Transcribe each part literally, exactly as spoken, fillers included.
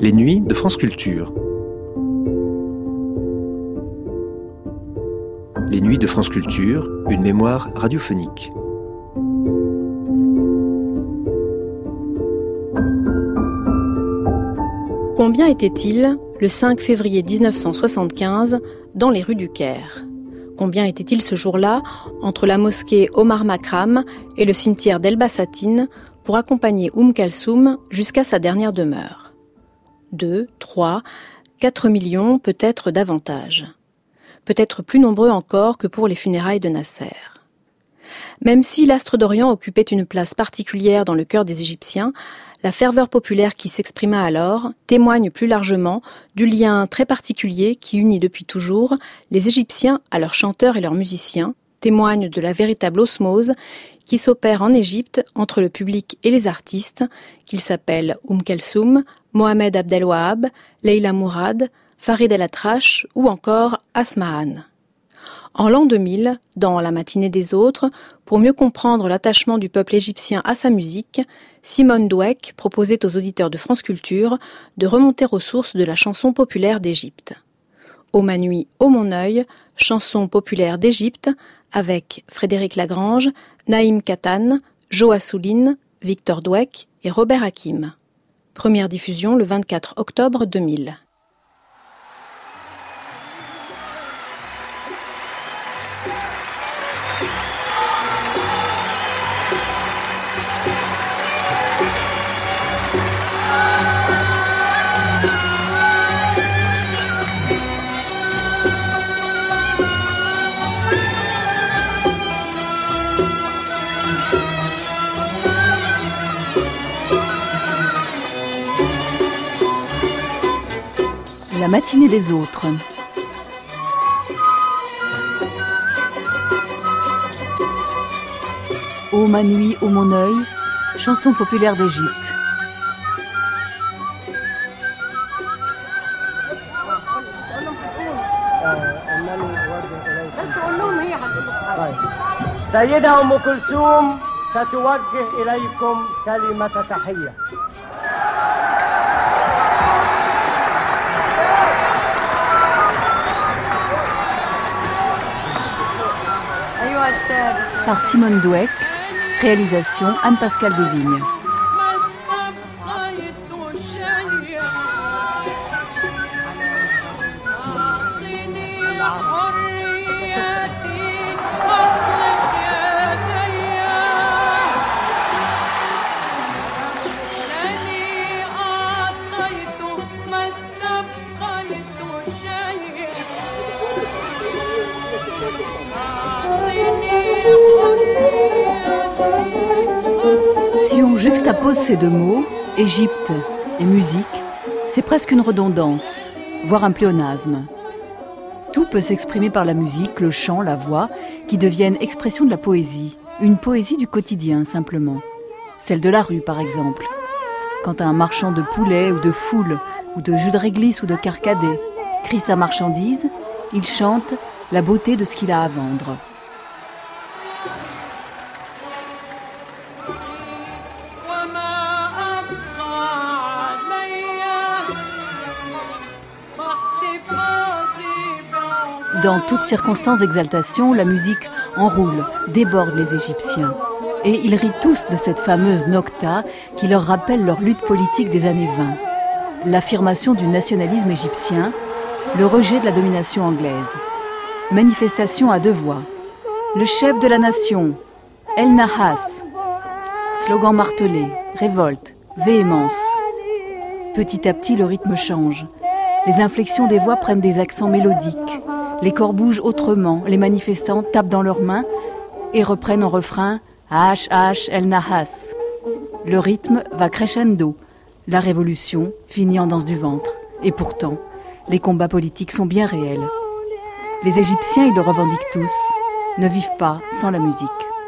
Les nuits de France Culture. Les nuits de France Culture, une mémoire radiophonique. Combien était-il, le cinq février dix-neuf cent soixante-quinze, dans les rues du Caire ? Combien était-il ce jour-là, entre la mosquée Omar Makram et le cimetière d'El-Bassatine, pour accompagner Oum Kalsoum jusqu'à sa dernière demeure ? Deux, trois, quatre millions, peut-être davantage. Peut-être plus nombreux encore que pour les funérailles de Nasser. Même si l'astre d'Orient occupait une place particulière dans le cœur des Égyptiens, la ferveur populaire qui s'exprima alors témoigne plus largement du lien très particulier qui unit depuis toujours les Égyptiens à leurs chanteurs et leurs musiciens, témoigne de la véritable osmose qui s'opère en Égypte entre le public et les artistes, qu'ils s'appellent Oum Kalsoum, Mohamed Abdel Wahab, Leila Mourad, Farid El-Atrache ou encore Asma'an. En l'an deux mille, dans La matinée des autres, pour mieux comprendre l'attachement du peuple égyptien à sa musique, Simone Dweck proposait aux auditeurs de France Culture de remonter aux sources de la chanson populaire d'Égypte. Ô ma nuit, ô mon œil, chanson populaire d'Égypte, avec Frédéric Lagrange, Naïm Katan, Jo Assouline, Victor Dweck et Robert Hakim. Première diffusion le vingt-quatre octobre deux mille. La matinée des autres. Ô ma nuit, ô mon œil, chanson populaire d'Égypte. سيدة أم كلثوم ستوجه إليكم كلمة تحية. Par Simone Dweck, réalisation Anne-Pascale Desvignes. Si on juxtapose ces deux mots, Égypte et musique, c'est presque une redondance, voire un pléonasme. Tout peut s'exprimer par la musique, le chant, la voix, qui deviennent expression de la poésie, une poésie du quotidien simplement. Celle de la rue par exemple. Quand un marchand de poulet ou de foule, ou de jus de réglisse ou de carcadet crie sa marchandise, il chante la beauté de ce qu'il a à vendre. Dans toutes circonstances d'exaltation, la musique enroule, déborde les Égyptiens. Et ils rient tous de cette fameuse nocta qui leur rappelle leur lutte politique des années vingt. L'affirmation du nationalisme égyptien, le rejet de la domination anglaise. Manifestation à deux voix. Le chef de la nation, El Nahas. Slogan martelé, révolte, véhémence. Petit à petit, le rythme change. Les inflexions des voix prennent des accents mélodiques. Les corps bougent autrement, les manifestants tapent dans leurs mains et reprennent en refrain « H H El Nahas ». Le rythme va crescendo. La révolution finit en danse du ventre. Et pourtant, les combats politiques sont bien réels. Les Égyptiens, ils le revendiquent tous, ne vivent pas sans la musique.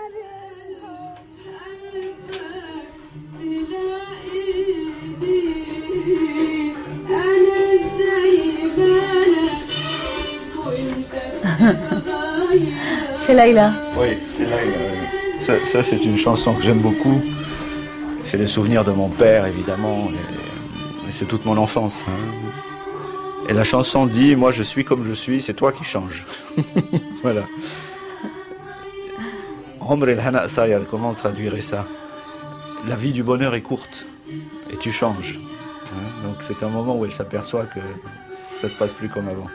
C'est Laïla. Oui, c'est Laïla. Ça, ça, c'est une chanson que j'aime beaucoup. C'est les souvenirs de mon père, évidemment. Et c'est toute mon enfance. Hein. Et la chanson dit, moi je suis comme je suis, c'est toi qui changes. Voilà. Omr el-Hana Sayar, comment on traduirait ça? La vie du bonheur est courte et tu changes. Hein. Donc c'est un moment où elle s'aperçoit que ça se passe plus comme avant.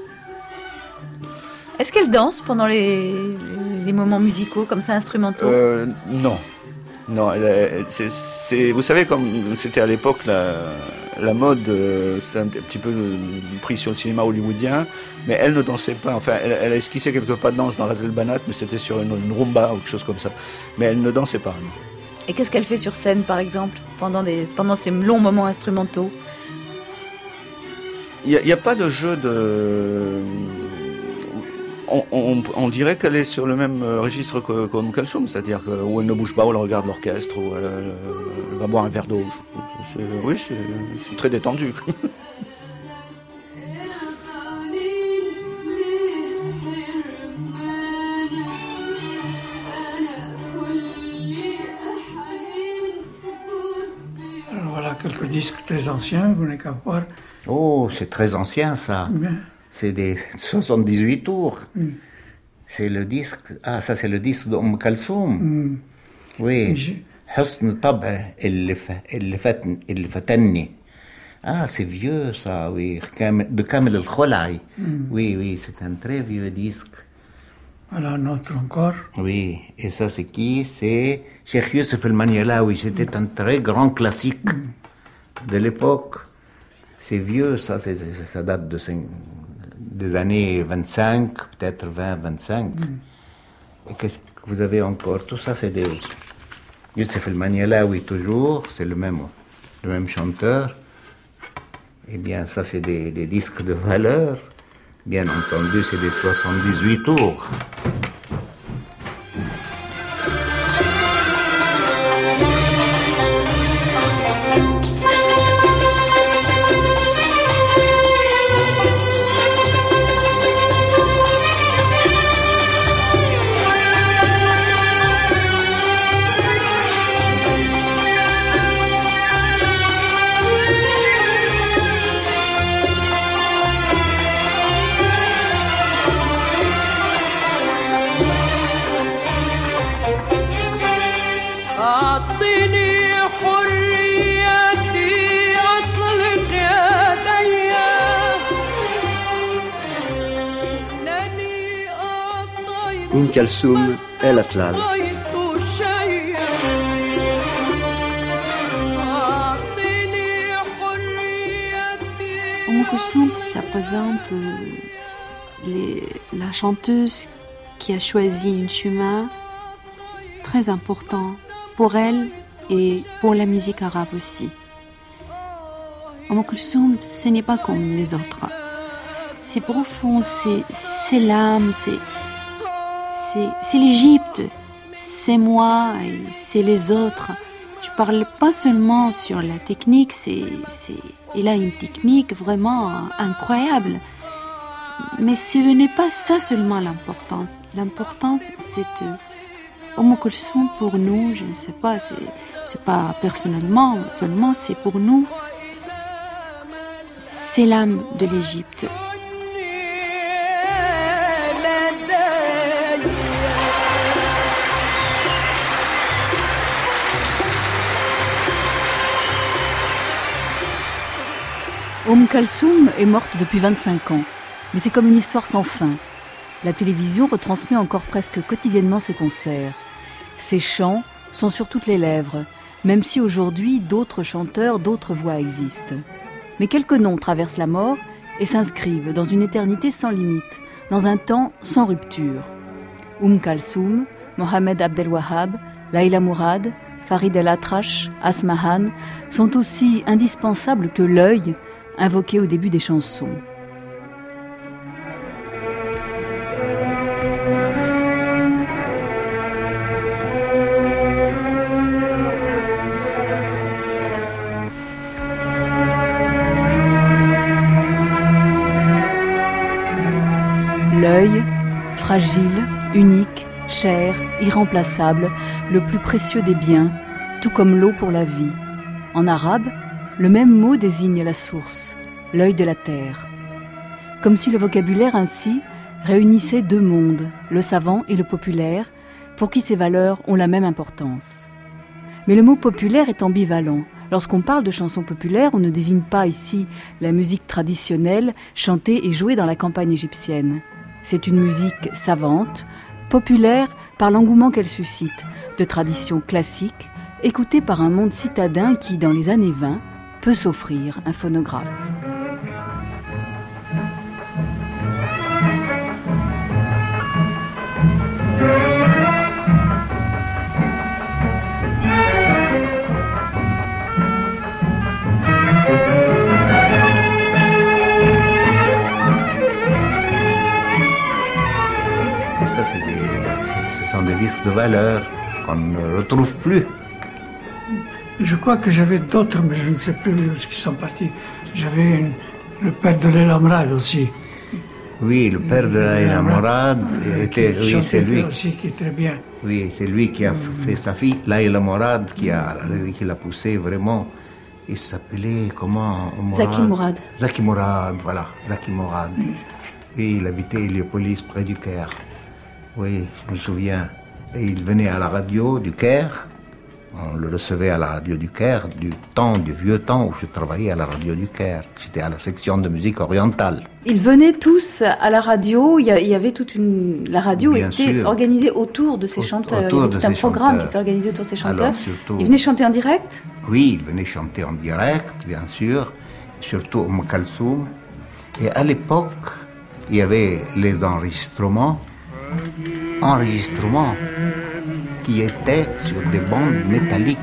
Est-ce qu'elle danse pendant les, les moments musicaux, comme ça, instrumentaux? euh, Non. Non, elle, elle, c'est, c'est, vous savez, comme c'était à l'époque, la, la mode, euh, c'est un petit peu pris sur le cinéma hollywoodien, mais elle ne dansait pas. Enfin, elle, elle a esquissé quelques pas de danse dans Ras El Banat, mais c'était sur une, une rumba ou quelque chose comme ça. Mais elle ne dansait pas. Non. Et qu'est-ce qu'elle fait sur scène, par exemple, pendant, des, pendant ces longs moments instrumentaux? Il n'y a, a pas de jeu de... On, on, on dirait qu'elle est sur le même registre que, comme Kalsoum, c'est-à-dire que, où elle ne bouge pas, où elle regarde l'orchestre, où elle, elle, elle va boire un verre d'eau. C'est, oui, c'est, c'est très détendu. Alors voilà quelques disques très anciens, vous n'avez qu'à voir. Oh, c'est très ancien ça. Bien. C'est des soixante-dix-huit tours. Mm. C'est le disque. Ah, ça c'est le disque d'Oum Kalsoum. Mm. Oui. Husn Tab' اللي اللي فتني. Ah, c'est vieux ça, oui. De Kamel El-Kholaï. Mm. Oui, oui, c'est un très vieux disque. Voilà un autre encore. Oui, et ça c'est qui? C'est Cheikh Youssef El-Manialawi. C'était mm. un très grand classique mm. de l'époque. C'est vieux, ça, c'est, ça date de cinq, des années vingt-cinq, peut-être vingt, vingt-cinq. Mm. Et qu'est-ce que vous avez encore? Tout ça, c'est des... Youssef El-Manialawi, toujours, c'est le même, le même chanteur. Eh bien, ça, c'est des, des disques de valeur. Bien entendu, c'est des soixante-dix-huit tours. Umm Kalsoum El Atlal. Umm Kalsoum, ça représente euh, les, la chanteuse qui a choisi un chemin très important pour elle et pour la musique arabe aussi. Umm Kalsoum, ce n'est pas comme les autres. C'est profond, c'est, c'est l'âme, c'est, c'est, c'est l'Égypte, c'est moi et c'est les autres. Je parle pas seulement sur la technique, c'est, c'est, il a une technique vraiment incroyable. Mais ce n'est pas ça seulement l'importance. L'importance, c'est que Umm Kalsoum pour nous, je ne sais pas, c'est, c'est pas personnellement seulement, c'est pour nous, c'est l'âme de l'Égypte. Umm Kalsoum est morte depuis vingt-cinq ans, mais c'est comme une histoire sans fin. La télévision retransmet encore presque quotidiennement ses concerts. Ses chants sont sur toutes les lèvres, même si aujourd'hui d'autres chanteurs, d'autres voix existent. Mais quelques noms traversent la mort et s'inscrivent dans une éternité sans limite, dans un temps sans rupture. Umm Kalsoum, Mohamed Abdel Wahab, Laila Mourad, Farid El Atrache, Asmahan sont aussi indispensables que l'œil invoqué au début des chansons. L'œil, fragile, unique, cher, irremplaçable, le plus précieux des biens, tout comme l'eau pour la vie. En arabe, le même mot désigne la source, l'œil de la terre. Comme si le vocabulaire ainsi réunissait deux mondes, le savant et le populaire, pour qui ces valeurs ont la même importance. Mais le mot populaire est ambivalent. Lorsqu'on parle de chansons populaires, on ne désigne pas ici la musique traditionnelle chantée et jouée dans la campagne égyptienne. C'est une musique savante, populaire par l'engouement qu'elle suscite, de tradition classique, écoutée par un monde citadin qui, dans les années vingt, peut s'offrir un phonographe. Des disques de valeur qu'on ne retrouve plus. Je crois que j'avais d'autres, mais je ne sais plus où ils sont partis. J'avais une, le père de Leila Morad aussi. Oui, le père de Leila Morad était, oui, c'est lui aussi, qui est très bien. Oui, c'est lui qui a fait sa fille, Leila Morad, qui a, qui l'a poussé vraiment. Il s'appelait comment? Morad. Zaki Morad. Zaki Morad, voilà, Zaki Morad. Oui, il habitait Héliopolis, près du Caire. Oui, je me souviens. Et il venait à la radio du Caire. On le recevait à la radio du Caire, du temps, du vieux temps où je travaillais à la radio du Caire. J'étais à la section de musique orientale. Ils venaient tous à la radio. Il y avait toute une. La radio Bien était sûr. organisée autour de ces chanteurs. Autour il y avait tout de un ces programme chanteurs. qui était organisé autour de ces chanteurs. Alors, surtout, Ils venaient chanter en direct. Oui, ils venaient chanter en direct, bien sûr. Surtout Umm Kalsoum. Et à l'époque, il y avait les enregistrements. Enregistrements qui étaient sur des bandes métalliques.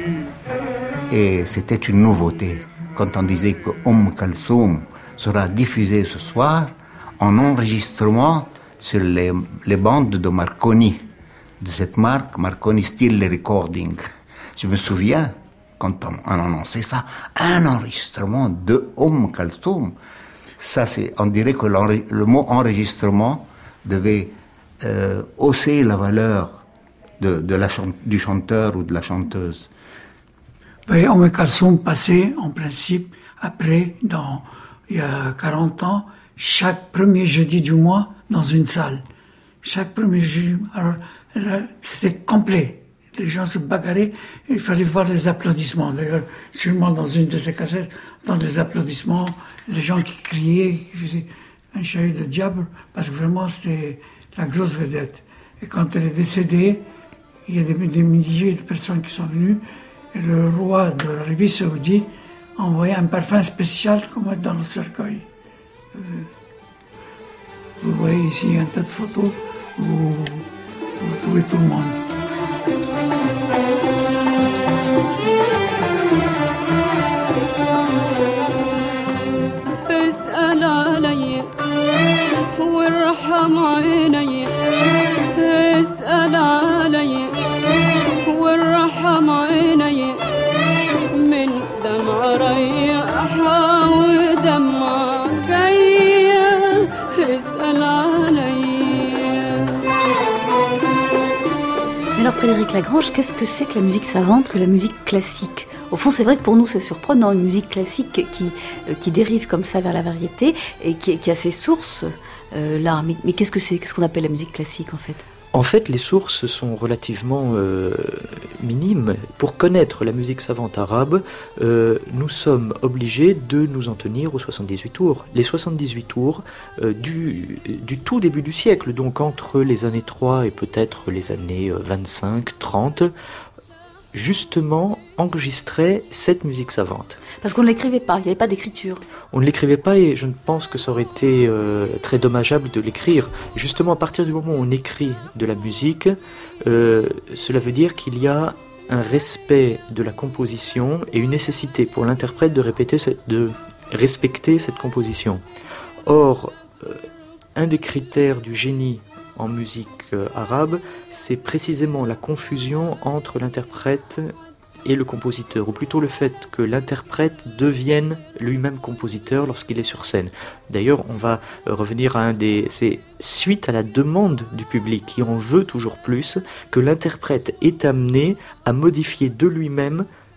Et c'était une nouveauté. Quand on disait que Umm Kalsoum sera diffusé ce soir en enregistrement sur les, les bandes de Marconi, de cette marque, Marconi Still Recording. Je me souviens, quand on, on annonçait ça, un enregistrement de Umm Kalsoum. Ça, c'est, on dirait que le mot enregistrement devait Euh, hausser la valeur de, de la chan- du chanteur ou de la chanteuse. Oui, Umm Kalsoum passait en principe après, dans, il y a quarante ans, chaque premier jeudi du mois dans une salle. Chaque premier jeudi. Alors, là, c'était complet. Les gens se bagarraient, il fallait voir les applaudissements. D'ailleurs, sûrement dans une de ces cassettes, dans les applaudissements, les gens qui criaient, qui faisaient un chahut de diable, parce que vraiment c'était la grosse vedette. Et quand elle est décédée, il y a des, des milliers de personnes qui sont venues, et le roi de l'Arabie Saoudite a envoyé un parfum spécial qu'on met dans le cercueil. Vous voyez ici un tas de photos où vous trouvez tout le monde. وارحم عيني اسأل علي وارحم عيني من دمع ريحة ودمع جاي اسأل علي. Alors Frédéric Lagrange, qu'est-ce que c'est que la musique savante, que la musique classique ? Au fond, c'est vrai que pour nous, c'est surprenant, une musique classique qui, qui dérive comme ça vers la variété et qui, qui a ses sources euh, là. Mais, mais qu'est-ce que c'est ? Qu'est-ce qu'on appelle la musique classique, en fait ? En fait, les sources sont relativement euh, minimes. Pour connaître la musique savante arabe, euh, nous sommes obligés de nous en tenir aux soixante-dix-huit tours. Les soixante-dix-huit tours euh, du, du tout début du siècle, donc entre les années trois et peut-être les années vingt-cinq trente, justement enregistrait cette musique savante. Parce qu'on ne l'écrivait pas, il n'y avait pas d'écriture. On ne l'écrivait pas et je pense que ça aurait été euh, très dommageable de l'écrire. Justement, à partir du moment où on écrit de la musique, euh, cela veut dire qu'il y a un respect de la composition et une nécessité pour l'interprète de, répéter cette, de respecter cette composition. Or, euh, un des critères du génie en musique euh, arabe, c'est précisément la confusion entre l'interprète et le compositeur, ou plutôt le fait que l'interprète devienne lui-même compositeur lorsqu'il est sur scène. D'ailleurs, on va euh, revenir à un des... C'est suite à la demande du public qui en veut toujours plus, que l'interprète est amené à modifier de lui-même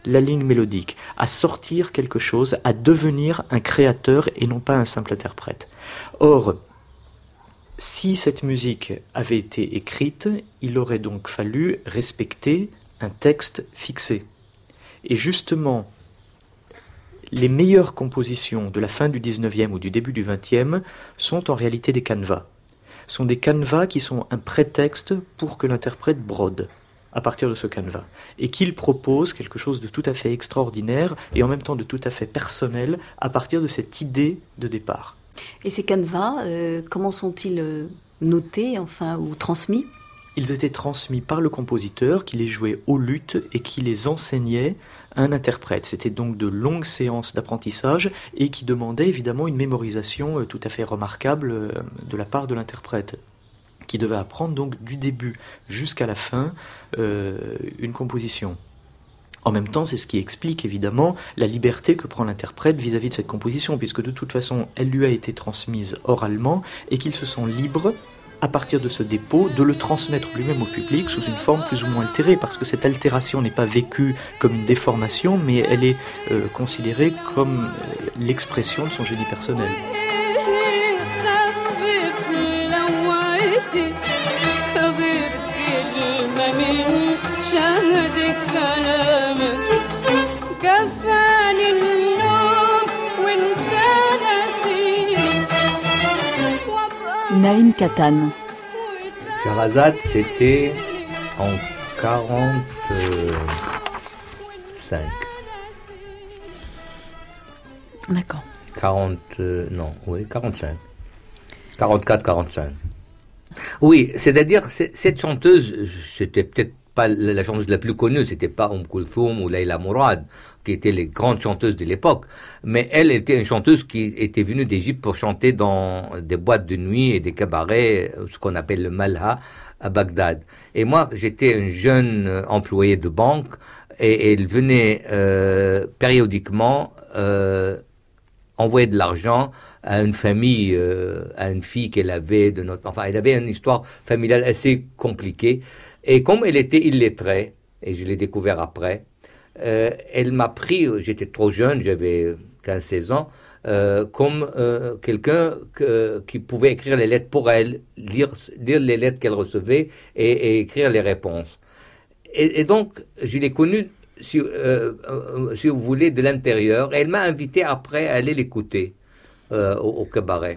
la ligne mélodique, à sortir quelque chose, à devenir un créateur et non pas un simple interprète. Or, si cette musique avait été écrite, il aurait donc fallu respecter un texte fixé. Et justement, les meilleures compositions de la fin du dix-neuvième ou du début du vingtième sont en réalité des canevas. Sont des canevas qui sont un prétexte pour que l'interprète brode à partir de ce canevas, et qu'il propose quelque chose de tout à fait extraordinaire et en même temps de tout à fait personnel à partir de cette idée de départ. Et ces canevas, euh, comment sont-ils euh, notés, enfin, ou transmis ? Ils étaient transmis par le compositeur qui les jouait au luth et qui les enseignait à un interprète. C'était donc de longues séances d'apprentissage et qui demandaient évidemment une mémorisation euh, tout à fait remarquable euh, de la part de l'interprète, qui devait apprendre donc du début jusqu'à la fin euh, une composition. En même temps, c'est ce qui explique évidemment la liberté que prend l'interprète vis-à-vis de cette composition, puisque de toute façon, elle lui a été transmise oralement et qu'il se sent libre, à partir de ce dépôt, de le transmettre lui-même au public sous une forme plus ou moins altérée, parce que cette altération n'est pas vécue comme une déformation, mais elle est euh, considérée comme euh, l'expression de son génie personnel. Naïm Katan. Sherazade, c'était en quarante-cinq. D'accord. quarante, euh, non, oui, quarante-cinq. quarante-quatre, quarante-cinq. Oui, c'est-à-dire, cette chanteuse, c'était peut-être pas la chanteuse la plus connue, c'était pas Umm Kulthum ou Layla Mourad, qui étaient les grandes chanteuses de l'époque, mais elle était une chanteuse qui était venue d'Égypte pour chanter dans des boîtes de nuit et des cabarets, ce qu'on appelle le Malha, à Bagdad. Et moi, j'étais un jeune employé de banque, et elle venait euh, périodiquement euh, envoyer de l'argent à une famille, euh, à une fille qu'elle avait de notre... Enfin, elle avait une histoire familiale assez compliquée. Et comme elle était illettrée, et je l'ai découvert après, euh, elle m'a pris, j'étais trop jeune, j'avais quinze seize ans, euh, comme euh, quelqu'un que, qui pouvait écrire les lettres pour elle, lire, lire les lettres qu'elle recevait et, et écrire les réponses. Et, et donc, je l'ai connue, si, euh, euh, si vous voulez, de l'intérieur, et elle m'a invité après à aller l'écouter euh, au, au cabaret.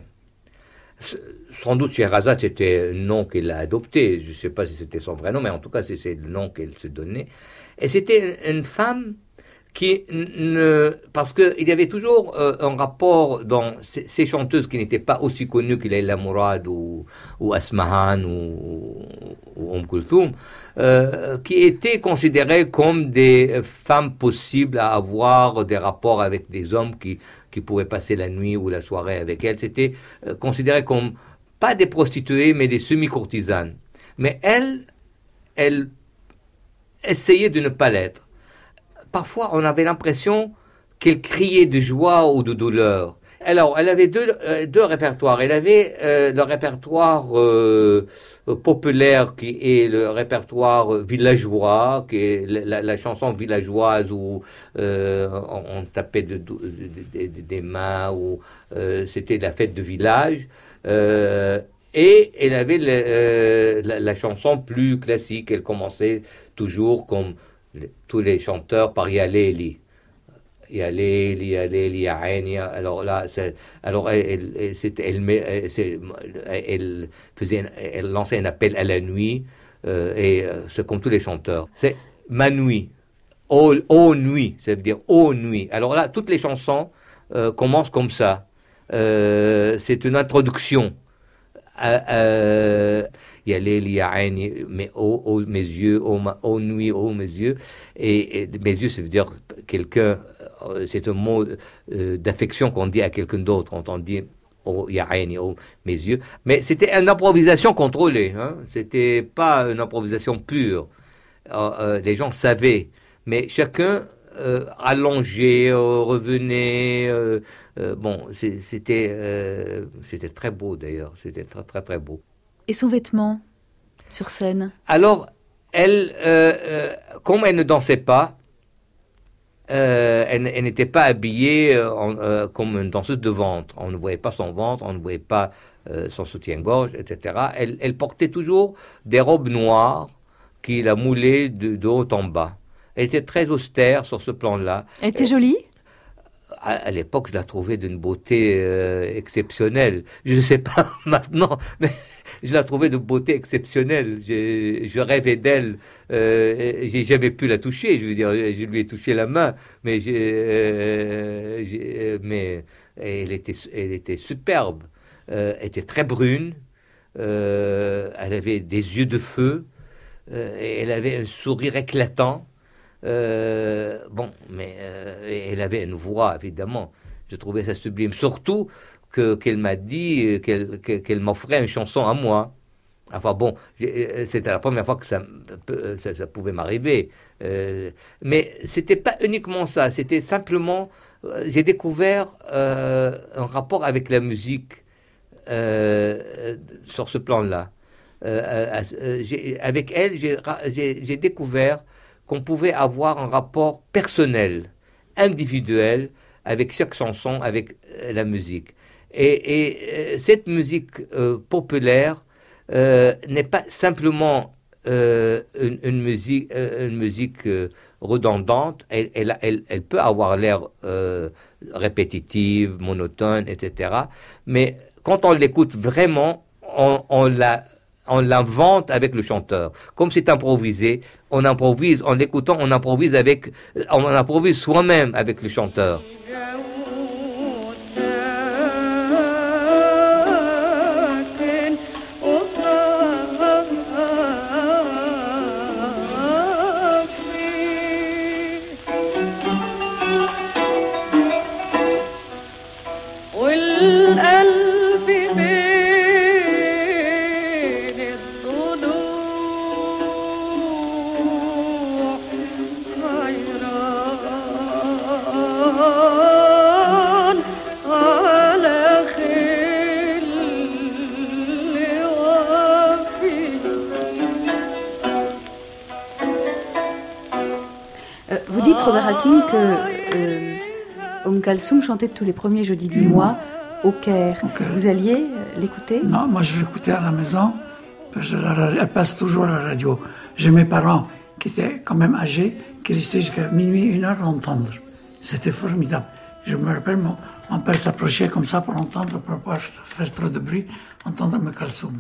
Sans doute Sherazade, c'était le nom qu'elle a adopté. Je ne sais pas si c'était son vrai nom, mais en tout cas, c'est, c'est le nom qu'elle se donnait. Et c'était une, une femme qui ne... Parce qu'il y avait toujours euh, un rapport dans ces, ces chanteuses qui n'étaient pas aussi connues que Layla Mourad ou, ou Asmahan ou, ou Umm Kulthum, euh, qui étaient considérées comme des femmes possibles à avoir des rapports avec des hommes qui, qui pouvaient passer la nuit ou la soirée avec elles. C'était euh, considéré comme pas des prostituées, mais des semi-courtisanes. Mais elle, elle essayait de ne pas l'être. Parfois, on avait l'impression qu'elle criait de joie ou de douleur. Alors, elle avait deux, euh, deux répertoires. Elle avait euh, le répertoire euh, populaire qui est le répertoire villageois, qui est la, la, la chanson villageoise où euh, on, on tapait de, de, de, de, des mains, où euh, c'était la fête de village. Euh, et elle avait le, euh, la, la chanson plus classique. Elle commençait toujours comme le, tous les chanteurs par Ya Layli. Ya Layli, Ya Layli, Ya Aini. Alors là, c'est, alors elle, elle, c'était, elle, elle, elle faisait, elle lançait un appel à la nuit, euh, et euh, c'est comme tous les chanteurs. C'est ma nuit, ô, ô nuit, ça veut dire ô nuit. Alors là, toutes les chansons euh, commencent comme ça. Euh, c'est une introduction. Euh, Ya Layli, Ya Aini, mais ô, ô mes yeux, ô, ma, ô nuit, ô mes yeux. Et, et mes yeux, ça veut dire quelqu'un. C'est un mot euh, d'affection qu'on dit à quelqu'un d'autre quand on dit oh, ya aini, oh, mes yeux. Mais c'était une improvisation contrôlée. Hein? C'était pas une improvisation pure. Euh, euh, les gens savaient, mais chacun euh, allongeait, euh, revenait. Euh, euh, bon, c'est, c'était euh, c'était très beau d'ailleurs. C'était très très très beau. Et son vêtement sur scène? Alors, elle, euh, euh, comme elle ne dansait pas. euh, elle, elle n'était pas habillée en, euh, comme une danseuse de ventre. On ne voyait pas son ventre, on ne voyait pas euh, son soutien-gorge, et cetera. Elle, elle portait toujours des robes noires qui la moulaient de, de haut en bas. Elle était très austère sur ce plan-là. Elle était jolie ? À, à l'époque, je la trouvais d'une beauté euh, exceptionnelle. Je ne sais pas maintenant, mais je la trouvais de beauté exceptionnelle. J'ai, je rêvais d'elle. Euh, j'ai jamais pu la toucher. Je veux dire, je lui ai touché la main, mais, j'ai, euh, j'ai, mais elle était, elle était superbe. Euh, elle était très brune. Euh, elle avait des yeux de feu. Euh, et elle avait un sourire éclatant. Euh, bon, mais euh, elle avait une voix, évidemment. Je trouvais ça sublime. Surtout que, qu'elle m'a dit qu'elle, qu'elle m'offrait une chanson à moi. Enfin bon, c'était la première fois que ça, ça, ça pouvait m'arriver. Euh, mais c'était pas uniquement ça. C'était simplement, euh, j'ai découvert euh, un rapport avec la musique euh, sur ce plan-là. Euh, euh, j'ai, avec elle, j'ai, j'ai, j'ai découvert qu'on pouvait avoir un rapport personnel, individuel, avec chaque chanson, avec euh, la musique. Et, et euh, cette musique euh, populaire euh, n'est pas simplement euh, une, une musique, euh, une musique euh, redondante, elle, elle, elle, elle peut avoir l'air euh, répétitive, monotone, et cetera. Mais quand on l'écoute vraiment, on, on la... on l'invente avec le chanteur. Comme c'est improvisé, on improvise, en l'écoutant, on improvise avec, on improvise soi-même avec le chanteur. Que euh, Oum Kalsoum chantait tous les premiers jeudis du mois au Caire. Okay. Vous alliez l'écouter ? Non, moi je l'écoutais à la maison, parce qu'elle passe toujours à la radio. J'ai mes parents qui étaient quand même âgés, qui restaient jusqu'à minuit, une heure à entendre. C'était formidable. Je me rappelle, mon, mon père s'approchait comme ça pour entendre, pour ne pas faire trop de bruit, entendre Oum Kalsoum.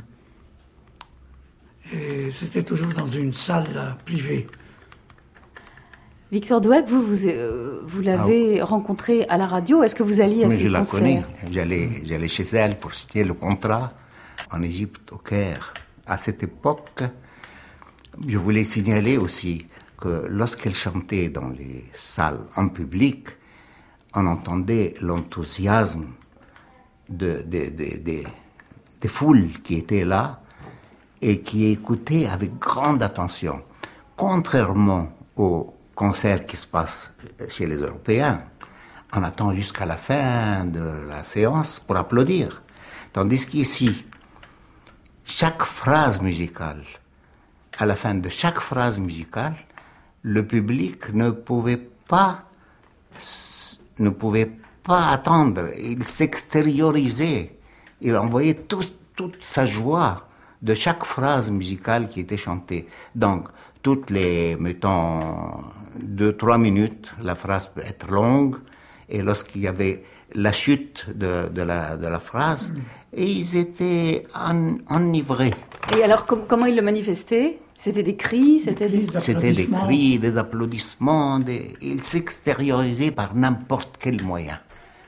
Et c'était toujours dans une salle euh, privée. Victor Douek, vous, vous, euh, vous l'avez ah, rencontrée à la radio. Est-ce que vous alliez à ses concerts ? Je la connais. J'allais, j'allais chez elle pour signer le contrat en Égypte, au Caire. À cette époque, je voulais signaler aussi que lorsqu'elle chantait dans les salles en public, on entendait l'enthousiasme de, de, de, de, des foules qui étaient là et qui écoutaient avec grande attention. Contrairement aux concert qui se passe chez les Européens, on attend jusqu'à la fin de la séance pour applaudir. Tandis qu'ici, chaque phrase musicale, à la fin de chaque phrase musicale, le public ne pouvait pas, ne pouvait pas attendre. Il s'extériorisait. Il envoyait tout, toute sa joie de chaque phrase musicale qui était chantée. Donc, toutes les, mettons, deux, trois minutes, la phrase peut être longue, et lorsqu'il y avait la chute de, de, la, de la phrase, mmh. et ils étaient en, enivrés. Et alors, com- comment ils le manifestaient ? C'était des cris, c'était des... C'était des cris, des applaudissements, des... ils s'extériorisaient par n'importe quel moyen.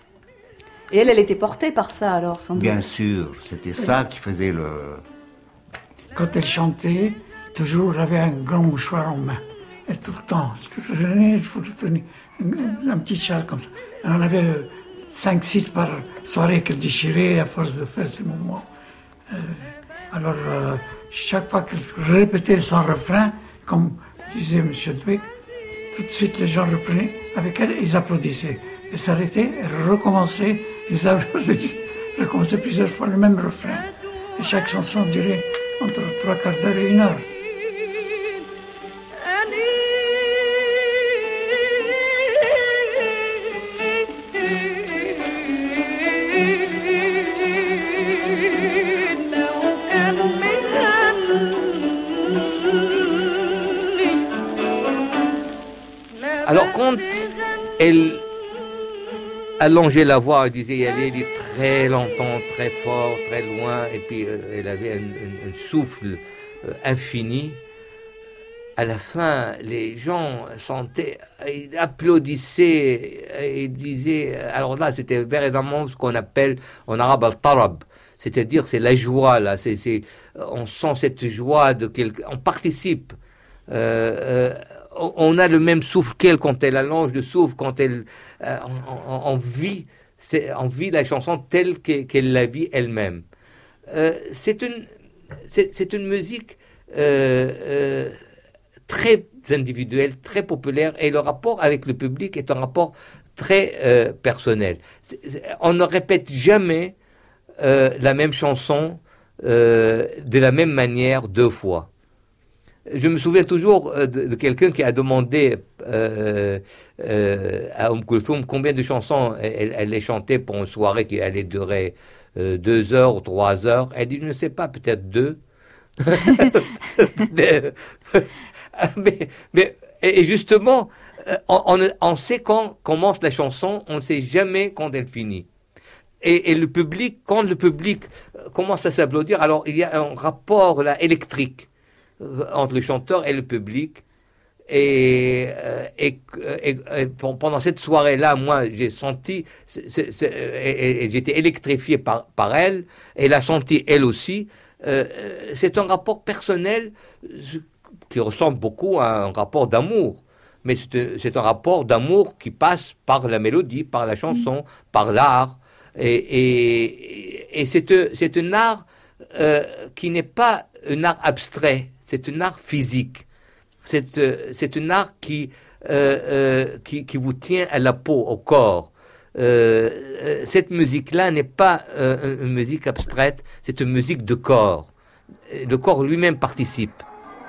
Et elle, elle était portée par ça, alors, sans doute. Bien sûr, c'était ça qui faisait le... Quand elle chantait, toujours, j'avais un grand mouchoir en main. Et tout le temps, toute la journée, il faut tenir un, un petit châle comme ça. Et on avait cinq, six par soirée qu'elle déchirait à force de faire ces mouvements. Euh, alors, euh, chaque fois qu'elle répétait son refrain, comme disait M. Douek, tout de suite les gens reprenaient avec elle, ils applaudissaient. Elle s'arrêtait, elle recommençait, ils applaudissaient, recommençaient plusieurs fois le même refrain. Et chaque chanson durait entre trois quarts d'heure et une heure. Alors quand elle allongeait la voix, elle disait elle allait très longtemps, très fort, très loin, et puis euh, elle avait un, un, un souffle euh, infini. À la fin, les gens sentaient, ils applaudissaient, ils disaient, alors là, c'était véritablement ce qu'on appelle en arabe al-tarab, c'est-à-dire c'est la joie, là, c'est, c'est, on sent cette joie de quelque, on participe, euh, euh, on a le même souffle qu'elle quand elle allonge le souffle, quand elle, euh, on, on, on vit, c'est, on vit la chanson telle qu'elle, qu'elle la vit elle-même. Euh, c'est une, c'est, c'est une musique, euh, euh, très individuel, très populaire, et le rapport avec le public est un rapport très euh, personnel. C'est, c'est, on ne répète jamais euh, la même chanson euh, de la même manière deux fois. Je me souviens toujours euh, de, de quelqu'un qui a demandé euh, euh, à Oum Kulthum combien de chansons elle, elle allait chanter pour une soirée qui allait durer euh, deux heures ou trois heures. Elle dit, je ne sais pas, peut-être deux. mais, mais, et justement, on, on, on sait quand commence la chanson, on ne sait jamais quand elle finit. Et, et le public, quand le public commence à s'applaudir, alors il y a un rapport là électrique entre le chanteur et le public. Et, et, et, et pendant cette soirée-là, moi, j'ai senti, c'est, c'est, c'est, et, et j'étais électrifié par, par elle. Elle a senti elle aussi. Euh, c'est un rapport personnel qui ressemble beaucoup à un rapport d'amour, mais c'est, c'est un rapport d'amour qui passe par la mélodie, par la chanson, mmh. par l'art, et, et, et c'est, c'est un art euh, qui n'est pas un art abstrait, c'est un art physique, c'est, c'est un art qui, euh, euh, qui, qui vous tient à la peau, au corps. Euh, cette musique-là n'est pas euh, une musique abstraite, c'est une musique de corps. Le corps lui-même participe.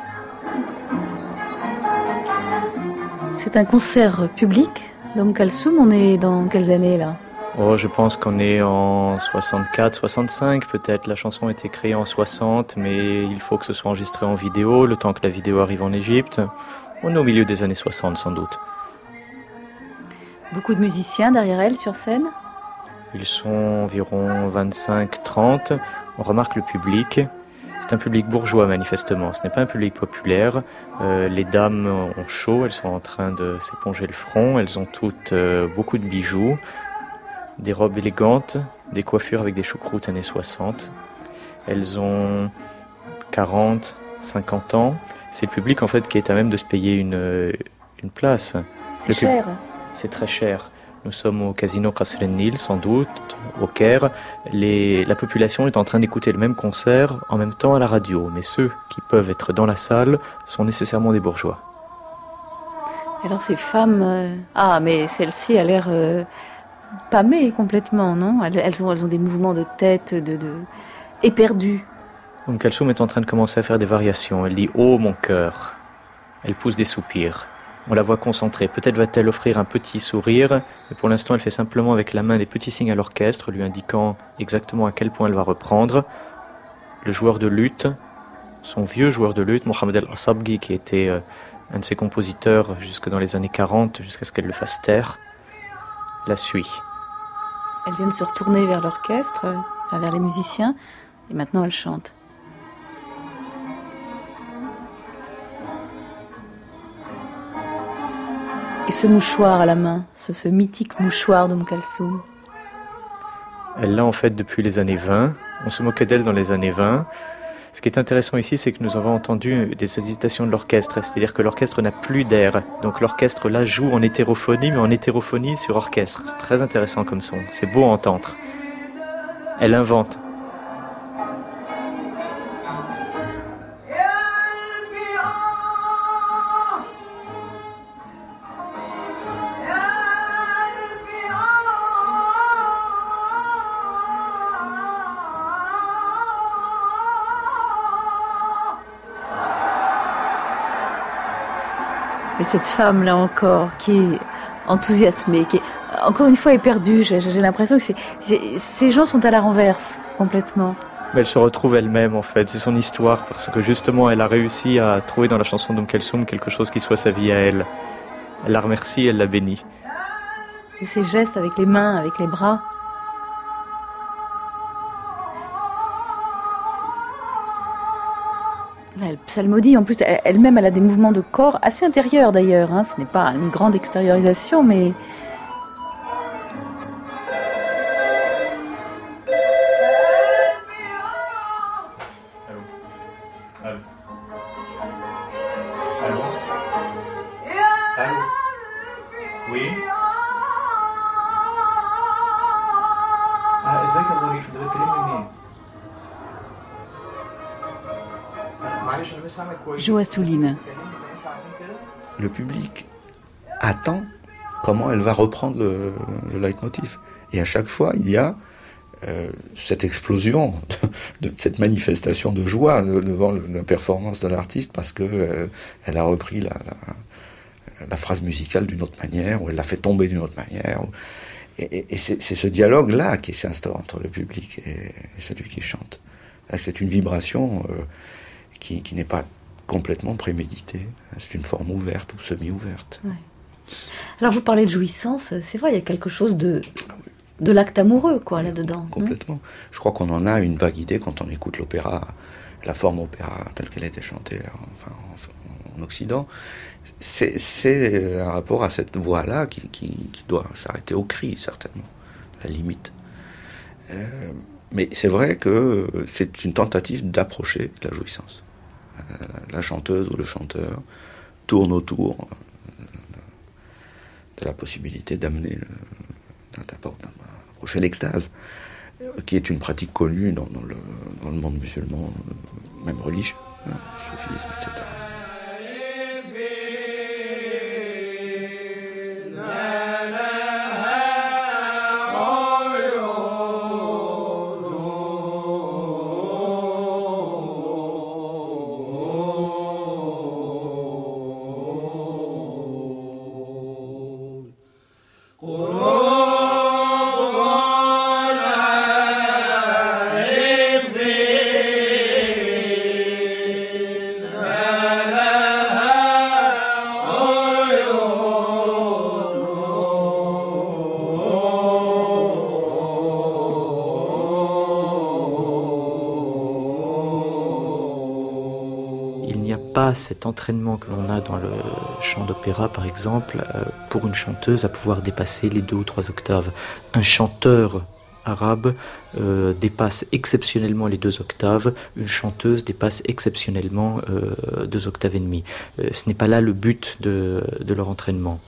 C'est un concert public d'Oum Kalsoum. On est dans quelles années là? Oh, je pense qu'on est en soixante-quatre, soixante-cinq peut-être. La chanson a été créée en soixante, mais il faut que ce soit enregistré en vidéo, le temps que la vidéo arrive en Égypte. On est au milieu des années soixante sans doute. Beaucoup de musiciens derrière elle sur scène? Ils sont environ vingt-cinq trente. On remarque le public. C'est un public bourgeois manifestement, ce n'est pas un public populaire. Euh, les dames ont chaud, elles sont en train de s'éponger le front, elles ont toutes euh, beaucoup de bijoux, des robes élégantes, des coiffures avec des choucroutes années soixante. Elles ont quarante, cinquante ans. C'est le public en fait qui est à même de se payer une, une place. C'est cher. Pub... C'est très cher. Nous sommes au casino Qasr el-Nil, sans doute, au Caire. Les... La population est en train d'écouter le même concert en même temps à la radio. Mais ceux qui peuvent être dans la salle sont nécessairement des bourgeois. Alors ces femmes... Euh... Ah, mais celle-ci a l'air euh, pâmée complètement, non? elles, elles, ont, elles ont des mouvements de tête, de, de... éperdues. Oum Kalsoum est en train de commencer à faire des variations. Elle dit « Oh, mon cœur !» Elle pousse des soupirs. On la voit concentrée. Peut-être va-t-elle offrir un petit sourire, mais pour l'instant, elle fait simplement avec la main des petits signes à l'orchestre, lui indiquant exactement à quel point elle va reprendre. Le joueur de luth, son vieux joueur de luth, Mohamed El-Asabghi, qui était euh, un de ses compositeurs jusque dans les années quarante, jusqu'à ce qu'elle le fasse taire, la suit. Elle vient de se retourner vers l'orchestre, enfin vers les musiciens, et maintenant elle chante. Et ce mouchoir à la main, ce, ce mythique mouchoir d'Oum Kalsoum. Elle l'a en fait depuis les années vingt. On se moquait d'elle dans les années vingt. Ce qui est intéressant ici, c'est que nous avons entendu des hésitations de l'orchestre. C'est-à-dire que l'orchestre n'a plus d'air. Donc l'orchestre là joue en hétérophonie, mais en hétérophonie sur orchestre. C'est très intéressant comme son. C'est beau à entendre. Elle invente. Et cette femme-là encore, qui est enthousiasmée, qui est encore une fois éperdue, j'ai, j'ai l'impression que c'est, c'est, ces gens sont à la renverse, complètement. Mais elle se retrouve elle-même, en fait. C'est son histoire, parce que justement, elle a réussi à trouver dans la chanson d'Oum Kalsoum quelque chose qui soit sa vie à elle. Elle la remercie, elle la bénit. Et ces gestes avec les mains, avec les bras. Elle psalmodie, en plus, elle-même, elle a des mouvements de corps assez intérieurs d'ailleurs. Hein. Ce n'est pas une grande extériorisation, mais... Allô. Allô. Allô. Oui. Ah, ازيك يا ظريف؟ انت بتكلمني منين؟ معلش انا بس سامعك كويس. Jo Assouline. Le public attend comment elle va reprendre le, le leitmotiv. Et à chaque fois, il y a euh, cette explosion, de, de cette manifestation de joie de, devant le, la performance de l'artiste parce que euh, elle a repris la, la, la phrase musicale d'une autre manière, ou elle l'a fait tomber d'une autre manière. Ou, et, et c'est, c'est ce dialogue-là qui s'instaure entre le public et, et celui qui chante. C'est une vibration euh, qui, qui n'est pas complètement préméditée. C'est une forme ouverte ou semi-ouverte. Ouais. Alors vous parlez de jouissance, c'est vrai, il y a quelque chose de, de l'acte amoureux, quoi, là-dedans. Complètement. Hein. Je crois qu'on en a une vague idée quand on écoute l'opéra, la forme opéra telle qu'elle a été chantée enfin, en, en Occident. C'est, c'est un rapport à cette voix-là qui, qui, qui doit s'arrêter au cri, certainement, à la limite. Euh, mais c'est vrai que c'est une tentative d'approcher la jouissance. Euh, la chanteuse ou le chanteur tourne autour de la possibilité d'amener le, d'approcher l'extase, qui est une pratique connue dans, dans, le, dans le monde musulman, même religieux, hein, le soufisme, et cetera. Cet entraînement que l'on a dans le chant d'opéra, par exemple, euh, pour une chanteuse à pouvoir dépasser les deux ou trois octaves. Un chanteur arabe euh, dépasse exceptionnellement les deux octaves, une chanteuse dépasse exceptionnellement euh, deux octaves et demie. Euh, ce n'est pas là le but de, de leur entraînement.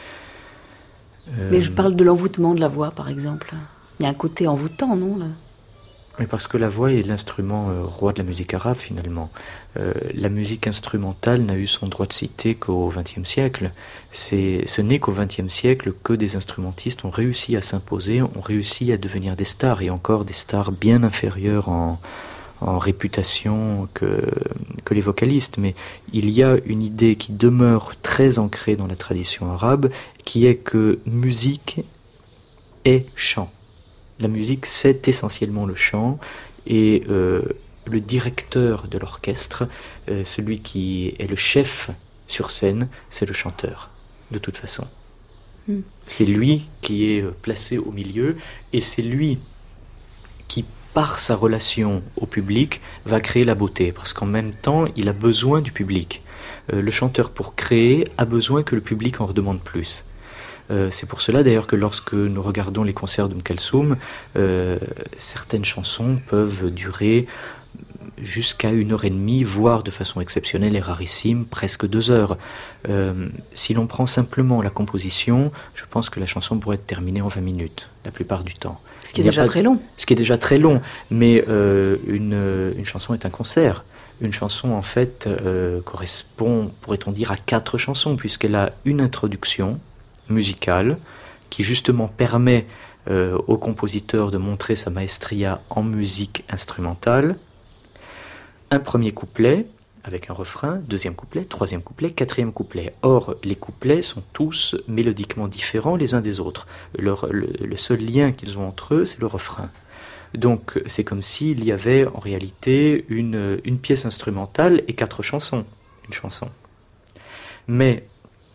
Euh... Mais je parle de l'envoûtement de la voix, par exemple. Il y a un côté envoûtant, non là ? Mais parce que la voix est l'instrument euh, roi de la musique arabe, finalement. Euh, la musique instrumentale n'a eu son droit de cité qu'au vingtième siècle. C'est, ce n'est qu'au vingtième siècle que des instrumentistes ont réussi à s'imposer, ont réussi à devenir des stars, et encore des stars bien inférieures en, en réputation que, que les vocalistes. Mais il y a une idée qui demeure très ancrée dans la tradition arabe, qui est que musique est chant. La musique, c'est essentiellement le chant, et euh, le directeur de l'orchestre, euh, celui qui est le chef sur scène, c'est le chanteur, de toute façon. Mm. C'est lui qui est placé au milieu, et c'est lui qui, par sa relation au public, va créer la beauté, parce qu'en même temps, il a besoin du public. Euh, le chanteur, pour créer, a besoin que le public en redemande plus. Euh, c'est pour cela d'ailleurs que lorsque nous regardons les concerts d'Oum Kalsoum, euh, certaines chansons peuvent durer jusqu'à une heure et demie, voire de façon exceptionnelle et rarissime, presque deux heures. Euh, si l'on prend simplement la composition, je pense que la chanson pourrait être terminée en vingt minutes, la plupart du temps. Ce qui est déjà très long. Ce qui est déjà très long, mais euh, une, une chanson est un concert. Une chanson, en fait, euh, correspond, pourrait-on dire, à quatre chansons, puisqu'elle a une introduction musicale qui justement permet euh, au compositeur de montrer sa maestria en musique instrumentale, un premier couplet avec un refrain, deuxième couplet, troisième couplet, quatrième couplet. Or, les couplets sont tous mélodiquement différents les uns des autres. Leur, le, le seul lien qu'ils ont entre eux, c'est le refrain. Donc c'est comme s'il y avait en réalité une, une pièce instrumentale et quatre chansons, une chanson. Mais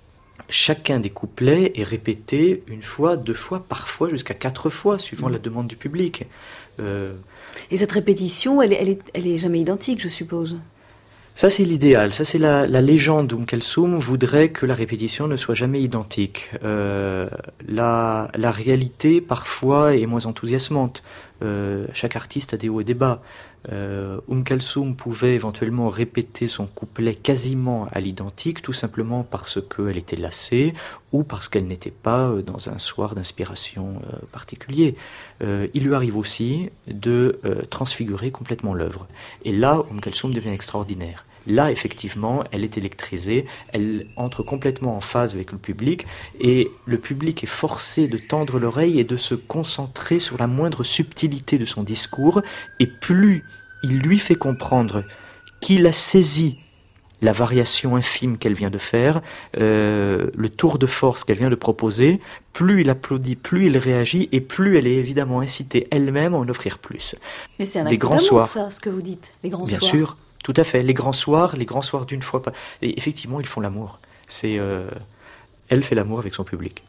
chacun des couplets est répété une fois, deux fois, parfois jusqu'à quatre fois, suivant mmh. la demande du public. Euh... Et cette répétition, elle, elle, est, elle est jamais identique, je suppose. Ça, c'est l'idéal. Ça, c'est la, la légende. Umm Kulthum voudrait que la répétition ne soit jamais identique. Euh, la, la réalité, parfois, est moins enthousiasmante. Euh, chaque artiste a des hauts et des bas. Euh, Umm Kulthum pouvait éventuellement répéter son couplet quasiment à l'identique, tout simplement parce qu'elle était lassée ou parce qu'elle n'était pas dans un soir d'inspiration euh, particulier. Euh, il lui arrive aussi de euh, transfigurer complètement l'œuvre. Et là, Umm Kulthum devient extraordinaire. Là, effectivement, elle est électrisée, elle entre complètement en phase avec le public, et le public est forcé de tendre l'oreille et de se concentrer sur la moindre subtilité de son discours, et plus il lui fait comprendre qu'il a saisi la variation infime qu'elle vient de faire, euh, le tour de force qu'elle vient de proposer, plus il applaudit, plus il réagit, et plus elle est évidemment incitée elle-même à en offrir plus. Mais c'est un acte d'amour, ça, ce que vous dites, les grands soirs. Bien sûr. Tout à fait, les grands soirs, les grands soirs d'une fois. Et effectivement, ils font l'amour. C'est, euh, elle fait l'amour avec son public.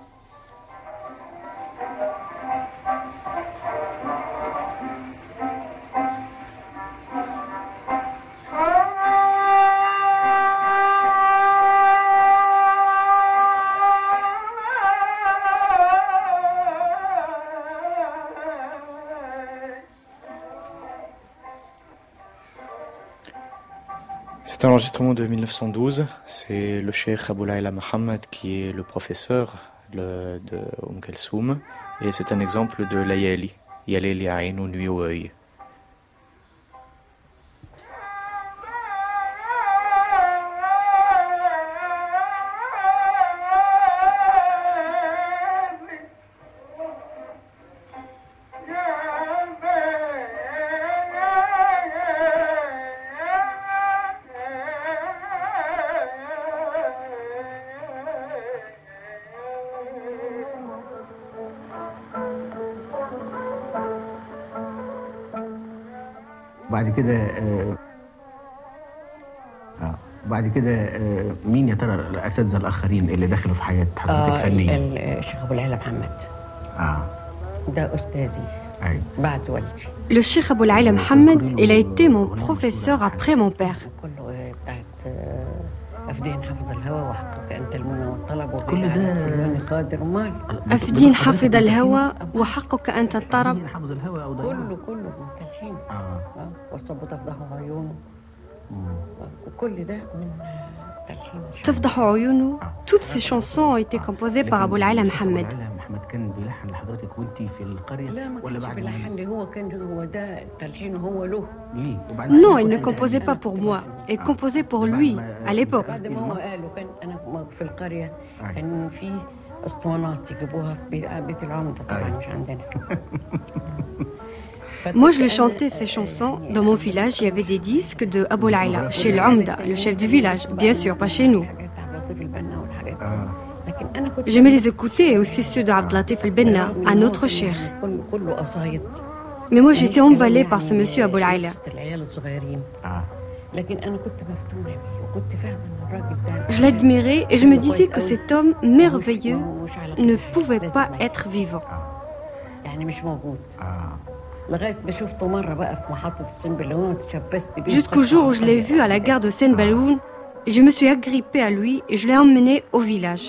C'est un enregistrement de mille neuf cent douze, c'est le cheikh Abou Laila Mohammed qui est le professeur de, de Umm Kulthum, et c'est un exemple de Layali, Yaleli Aïn ou Nuit au œil. بعد كده آه بعد كده آه مين يا ترى الاساتذه الاخرين اللي دخلوا في حياه حضرتك الفنيه؟ اه الشيخ ابو العلا محمد. اه ده استاذي. أي. بعد والدي. Le Cheikh Abou Laila Mohammed, il a été mon professeur après mon père. كله بتاعت أفدين حفظ الهوى وحقق أنت المنى والطلب وكل ده سلواني قادر ومال. أفدين حفظ الهوى وحقق أنت الطرب. كله كله من تلحين. اه والصب تفضح عيونه. وكل ده من تلحين. تفضح عيونه. Toutes ces chansons ont été composées par Abou Laila Mohammed. محمد كان بيلحن لحضرتك وانت في القريه ولا بعد؟ لا ما كانش بيلحن لي، هو كان هو ده تلحين هو له. Non, il ne composait pas pour moi, il composait pour lui à l'époque. بعد ما هو قالوا كان انا في القريه كان في اسطوانات يجيبوها في بيت العمده، طبعا مش عندنا. Moi, je chantais ces chansons. Dans mon village, il y avait des disques de Abou Laila, chez l'Amda, le chef du village. Bien sûr, pas chez nous. J'aimais les écouter, et aussi ceux de Abdelatif el-Benna, un autre cheikh. Mais moi, j'étais emballée par ce monsieur Abou Laila. Je l'admirais et je me disais que cet homme merveilleux ne pouvait pas être vivant. Jusqu'au jour où je l'ai vu à la gare de Senbaloun, je me suis agrippée à lui et je l'ai emmené au village.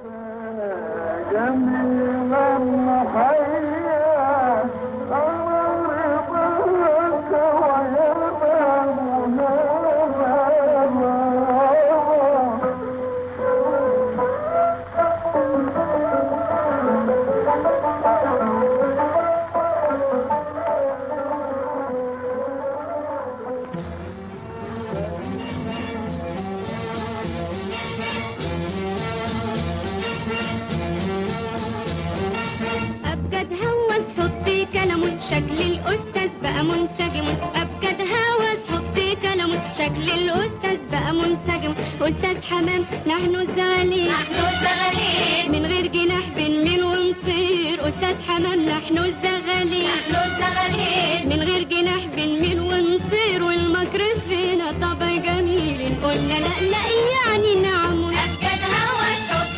شكل الأستاذ بقى منسجم، أبجد هوس حطي كلامه، شكل الأستاذ بقى منسجم. أستاذ حمام نحن الزغالين، نحن الزغالين من غير جناح بنميل ونطير. أستاذ حمام نحن الزغالين، نحن الزغالين من غير جناح بنميل ونطير. والمكر فينا طبع جميل، قلنا لا لا يعني نعم. أبجد هوس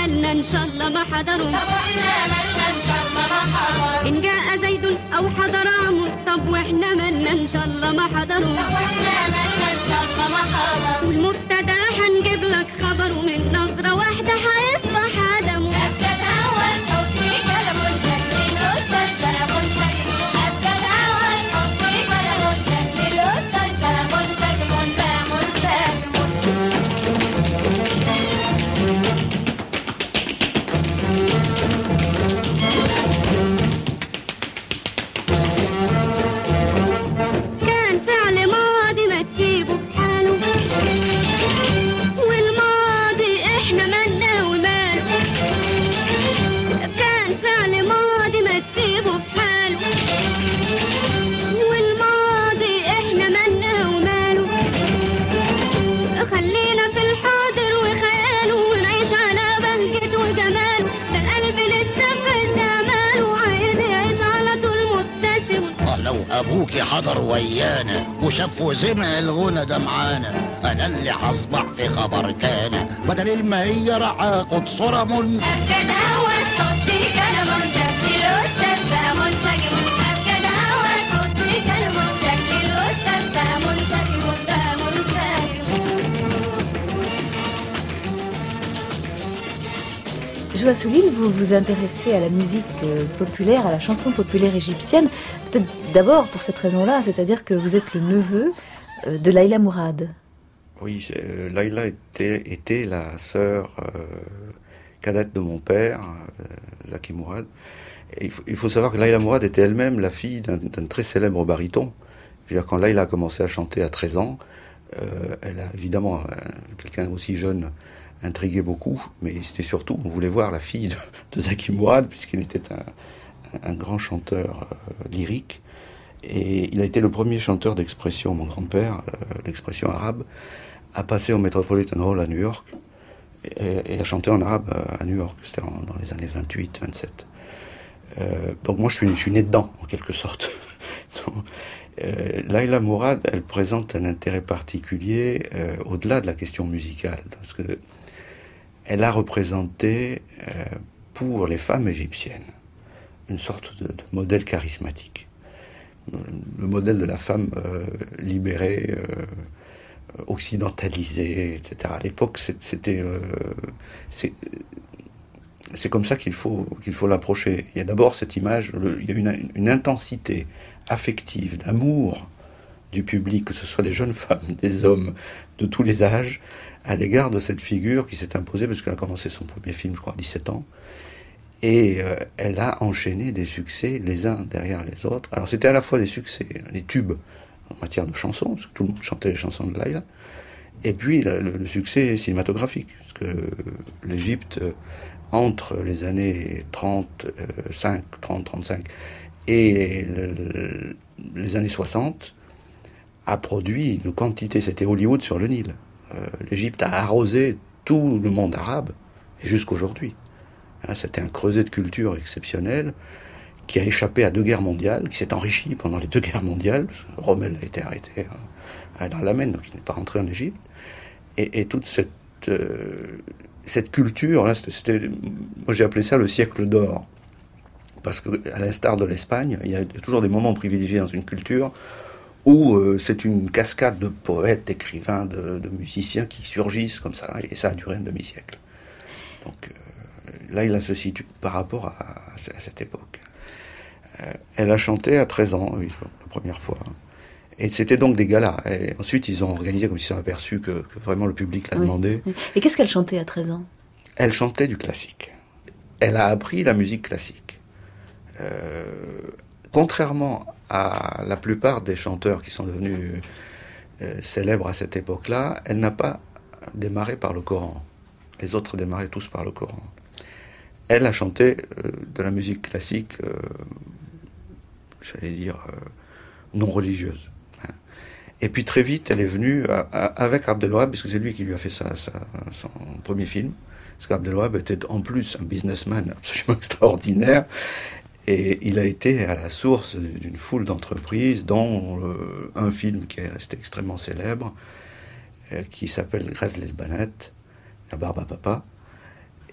مالنا إن شاء الله ما حضروا طب وإحنا مالنا إن شاء الله ما حضروا إن جاء زيد أو حضر عمرو طب وإحنا مالنا إن شاء الله ما حضروا طب وإحنا مالنا إن شاء الله ما حضروا والمبتدا هنجيب لك خبر ومن نظرة واحدة هيصبح عدمه أبجد أول حبي كلام شكل الأستاذ كلام شكل أبجد أول حبي كلام شكل الأستاذ كلام شكل كلام شكل كان فعل ماضي ما تسيبه بحاله والماضي احنا مالنا وماله كان فعل ماضي ما تسيبه بحاله والماضي احنا مالنا وماله خلينا في الحاضر وخياله ونعيش على بهجة وجماله ده القلب لسه في اماله عايز يعيش على طول مبتسم لو ابوكي حضر ويانا وشاف وسمع الغنى ده معانا انا اللي هصبح في خبر كان بدل ما هي راح اخد صوره من ابجد هوا صوتي كلام شكل الاستاذ بقى منسجم ابجد هوا صوتي كلام شكل الاستاذ بقى منسجم بقى منسجم. Joa Souline, vous vous intéressez à la musique euh, populaire, à la chanson populaire égyptienne, peut-être d'abord pour cette raison-là, c'est-à-dire que vous êtes le neveu euh, de Laïla Mourad. Oui, euh, Laïla était, était la sœur euh, cadette de mon père, euh, Zaki Mourad. Et il, faut, il faut savoir que Laïla Mourad était elle-même la fille d'un, d'un très célèbre baryton. Je veux dire, quand Laïla a commencé à chanter à treize ans, euh, elle a évidemment, euh, quelqu'un aussi jeune, intriguait beaucoup, mais c'était surtout, on voulait voir la fille de, de Zaki Mourad, puisqu'il était un, un grand chanteur euh, lyrique. Et il a été le premier chanteur d'expression, mon grand-père, euh, l'expression arabe, à passer au Metropolitan Hall à New York, et, et à chanter en arabe à New York, c'était en, dans les années vingt-huit vingt-sept. Euh, donc moi je suis, je suis né dedans, en quelque sorte. donc, euh, Laïla Mourad, elle présente un intérêt particulier euh, au-delà de la question musicale, parce que elle a représenté euh, pour les femmes égyptiennes une sorte de, de modèle charismatique. Le modèle de la femme euh, libérée, euh, occidentalisée, et cetera. À l'époque, c'était... Euh, c'est, c'est comme ça qu'il faut, qu'il faut l'approcher. Il y a d'abord cette image, le, il y a une, une intensité affective, d'amour du public, que ce soit des jeunes femmes, des hommes, de tous les âges, à l'égard de cette figure qui s'est imposée, parce qu'elle a commencé son premier film, je crois, à dix-sept ans, et euh, elle a enchaîné des succès les uns derrière les autres. Alors c'était à la fois des succès, des tubes en matière de chansons, parce que tout le monde chantait les chansons de Laïla, et puis le, le succès cinématographique, parce que l'Égypte, entre les années trente-cinq, trente, trente-cinq et le, le, les années soixante, a produit une quantité, c'était Hollywood sur le Nil. Euh, L'Égypte a arrosé tout le monde arabe, et jusqu'aujourd'hui. Hein, c'était un creuset de culture exceptionnel qui a échappé à deux guerres mondiales, qui s'est enrichi pendant les deux guerres mondiales. Rommel a été arrêté à, dans l'Amen, donc il n'est pas rentré en Égypte. Et, et toute cette, euh, cette culture, là, c'était, c'était, moi j'ai appelé ça le siècle d'or. Parce qu'à l'instar de l'Espagne, il y a toujours des moments privilégiés dans une culture où euh, c'est une cascade de poètes, d'écrivains, de, de musiciens qui surgissent comme ça, et ça a duré un demi-siècle. Donc euh, là, il se situe par rapport à, à cette époque. Euh, elle a chanté à treize ans, oui, la première fois. Et c'était donc des galas. Et ensuite, ils ont organisé, comme ils se sont aperçus que, que vraiment le public l'a oui, demandé. Oui. Et qu'est-ce qu'elle chantait à treize ans ? Elle chantait du classique. Elle a appris la musique classique. Euh, contrairement à la plupart des chanteurs qui sont devenus euh, célèbres à cette époque-là, elle n'a pas démarré par le Coran. Les autres démarraient tous par le Coran. Elle a chanté euh, de la musique classique, euh, j'allais dire, euh, non religieuse. Hein. Et puis très vite, elle est venue à, à, avec Abdelwahab, puisque c'est lui qui lui a fait sa, sa, son premier film. Parce qu'Abdelwahab était en plus un businessman absolument extraordinaire. Et il a été à la source d'une foule d'entreprises, dont euh, un film qui est resté extrêmement célèbre, euh, qui s'appelle Ghazl el Banat, La Barbe à Papa.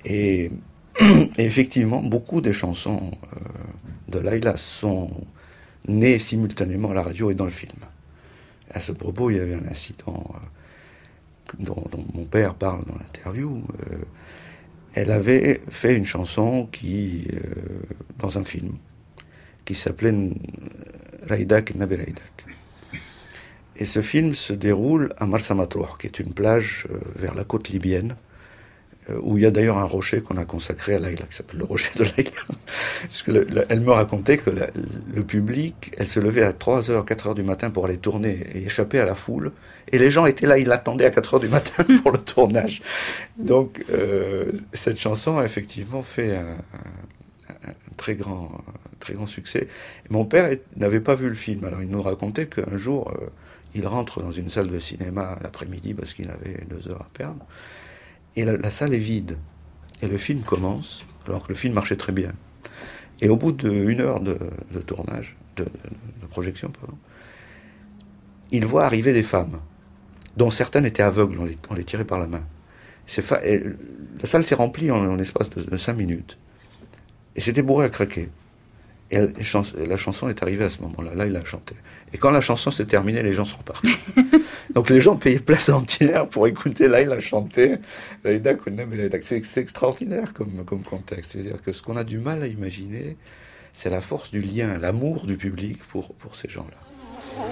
Et, et effectivement, beaucoup des chansons euh, de Layla sont nées simultanément à la radio et dans le film. À ce propos, il y avait un incident euh, dont, dont mon père parle dans l'interview. Euh, elle avait fait une chanson qui, euh, dans un film qui s'appelait Raidak Nabi Raidak. Et ce film se déroule à Marsa Matrouh, qui est une plage euh, vers la côte libyenne, euh, où il y a d'ailleurs un rocher qu'on a consacré à Layla, qui s'appelle le rocher de Layla. Parce que le, le, elle me racontait que la, le public, elle se levait à trois heures, quatre heures du matin pour aller tourner et échapper à la foule, et les gens étaient là, ils l'attendaient à quatre heures du matin pour le tournage. Donc euh, cette chanson a effectivement fait un, un, un très grand, un très grand succès. Et mon père est, n'avait pas vu le film, alors il nous racontait qu'un jour... Euh, il rentre dans une salle de cinéma l'après-midi parce qu'il avait deux heures à perdre. Et la, la salle est vide. Et le film commence, alors que le film marchait très bien. Et au bout d'une heure de, de tournage, de, de projection, pardon, il voit arriver des femmes, dont certaines étaient aveugles, on les, on les tirait par la main. Ces fa- et la salle s'est remplie en, en l'espace de, de cinq minutes. Et c'était bourré à craquer. Et elle, la chanson est arrivée à ce moment-là. Là, il a chanté. Et quand la chanson s'est terminée, les gens sont repartis. Donc les gens payaient place entière pour écouter. Là, il a chanté. C'est, c'est extraordinaire comme, comme contexte. C'est-à-dire que ce qu'on a du mal à imaginer, c'est la force du lien, l'amour du public pour, pour ces gens-là.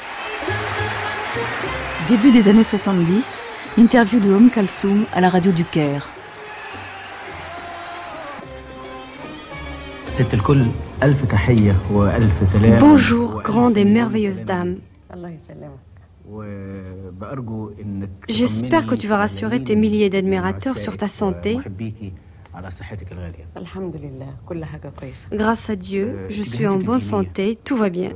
Début des années soixante-dix, interview de Oum Kalsoum à la radio du Caire. Bonjour, grande et merveilleuse dame. J'espère que tu vas rassurer tes milliers d'admirateurs sur ta santé. Grâce à Dieu, je suis en bonne santé, tout va bien.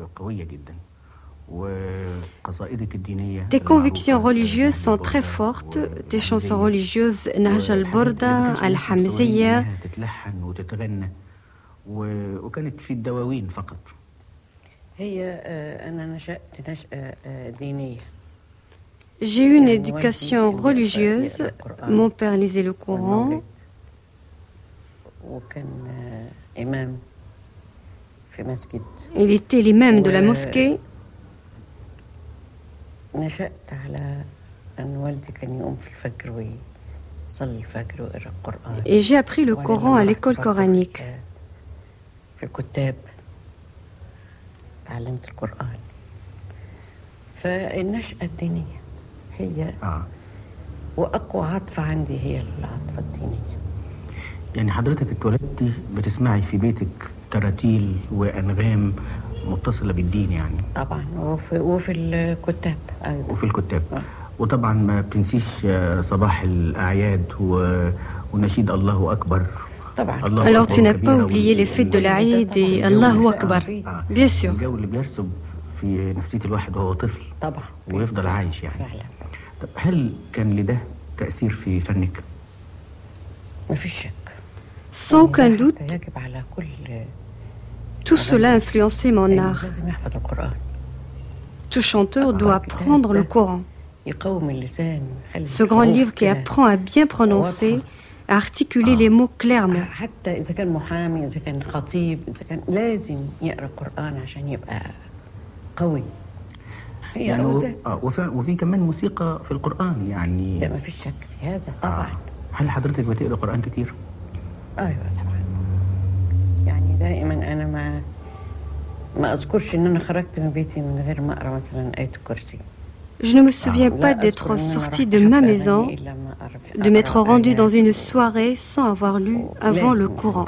Tes convictions religieuses sont très fortes. Tes chansons religieuses, Nahj al-Burda, Al-Hamziya, وكانت في الدواوين فقط. هي أنا نشأت نشأة دينية. J'ai eu une éducation religieuse. Mon père lisait le Coran. وكان إمام في مسجد. Il était l'imam de la mosquée. نشأت على أن والدي كان يقوم في الفجر ويصلي الفجر ويقرأ القرآن. Et j'ai appris le Coran à l'école coranique. في الكتاب تعلمت القرآن. فالنشأة الدينية هي آه. وأقوى عاطفة عندي هي العاطفة الدينية. يعني حضرتك اتولدتي بتسمعي في بيتك تراتيل وأنغام متصلة بالدين يعني. طبعا وفي, وفي الكتاب أيضا. وفي الكتاب. آه. وطبعا ما بتنسيش صباح الأعياد ونشيد الله أكبر. Alors tu n'as pas oublié les fêtes de l'Aïd et Allahu Akbar, bien sûr. في نفسية الواحد وهو طفل طبعا ويفضل عايش يعني. فعلا. طب هل كان لده تأثير في فنك؟ ما في شك. Sans aucun doute, tout cela a influencé mon art. Tout chanteur doit apprendre le Coran. Ce grand livre qui apprend à bien prononcer, à articuler les mots clairement. حتى إذا كان محامي إذا كان خطيب إذا كان لازم يقرأ القرآن عشان يبقى قوي. يعني وفي, وفي كمان موسيقى في القرآن يعني. لا ما فيش شك في هذا طبعا. هل حضرتك بتقرأ قرآن كتير؟ أيوة طبعا. يعني دائما أنا ما ما أذكرش إن أنا خرجت من بيتي من غير ما أقرأ مثلا آية الكرسي. Je ne me souviens pas d'être sortie de ma maison, de m'être rendue dans une soirée sans avoir lu avant le Coran.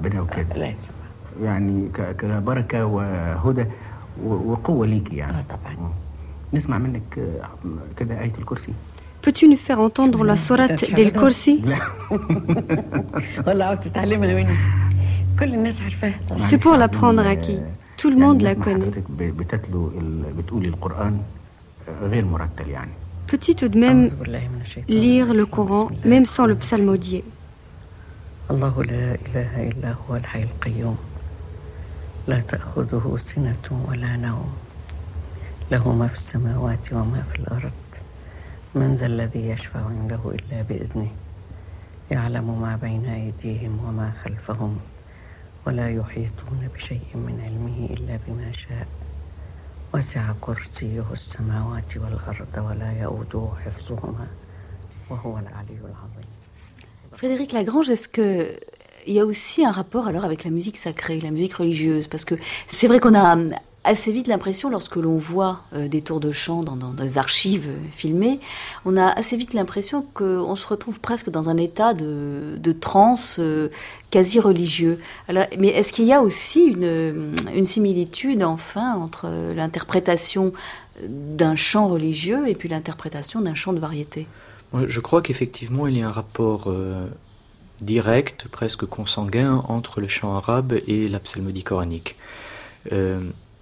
يعني كبركة وهدى وقوة ليكي يعني. نسمع منك كده آية الكرسي. Peux-tu nous faire entendre la sourate del Kursi? والله عاوز تتعلمها مني. كل الناس عارفاها. C'est pour l'apprendre à qui? Tout le monde la connaît. بتتلو بتقولي القرآن غير مرتل يعني. Peux-tu tout de même lire le Coran, même sans le psalmodier? الله لا إله إلا هو الحي القيوم لا تأخذه سنة ولا نوم له ما في السماوات وما في الأرض من ذا الذي يشفع عنده إلا بإذنه يعلم ما بين أيديهم وما خلفهم ولا يحيطون بشيء من علمه إلا بما شاء وسع كرسيه السماوات والأرض ولا يؤوده حفظهما وهو العلي العظيم. Frédéric Lagrange, est-ce que il y a aussi un rapport alors avec la musique sacrée, la musique religieuse? Parce que c'est vrai qu'on a assez vite l'impression, lorsque l'on voit euh, des tours de chant dans, dans des archives euh, filmées, on a assez vite l'impression qu'on se retrouve presque dans un état de, de transe euh, quasi religieux. Alors, mais est-ce qu'il y a aussi une, une similitude, enfin, entre l'interprétation d'un chant religieux et puis l'interprétation d'un chant de variété? Je crois qu'effectivement, il y a un rapport euh, direct, presque consanguin, entre le chant arabe et la psalmodie coranique. Euh,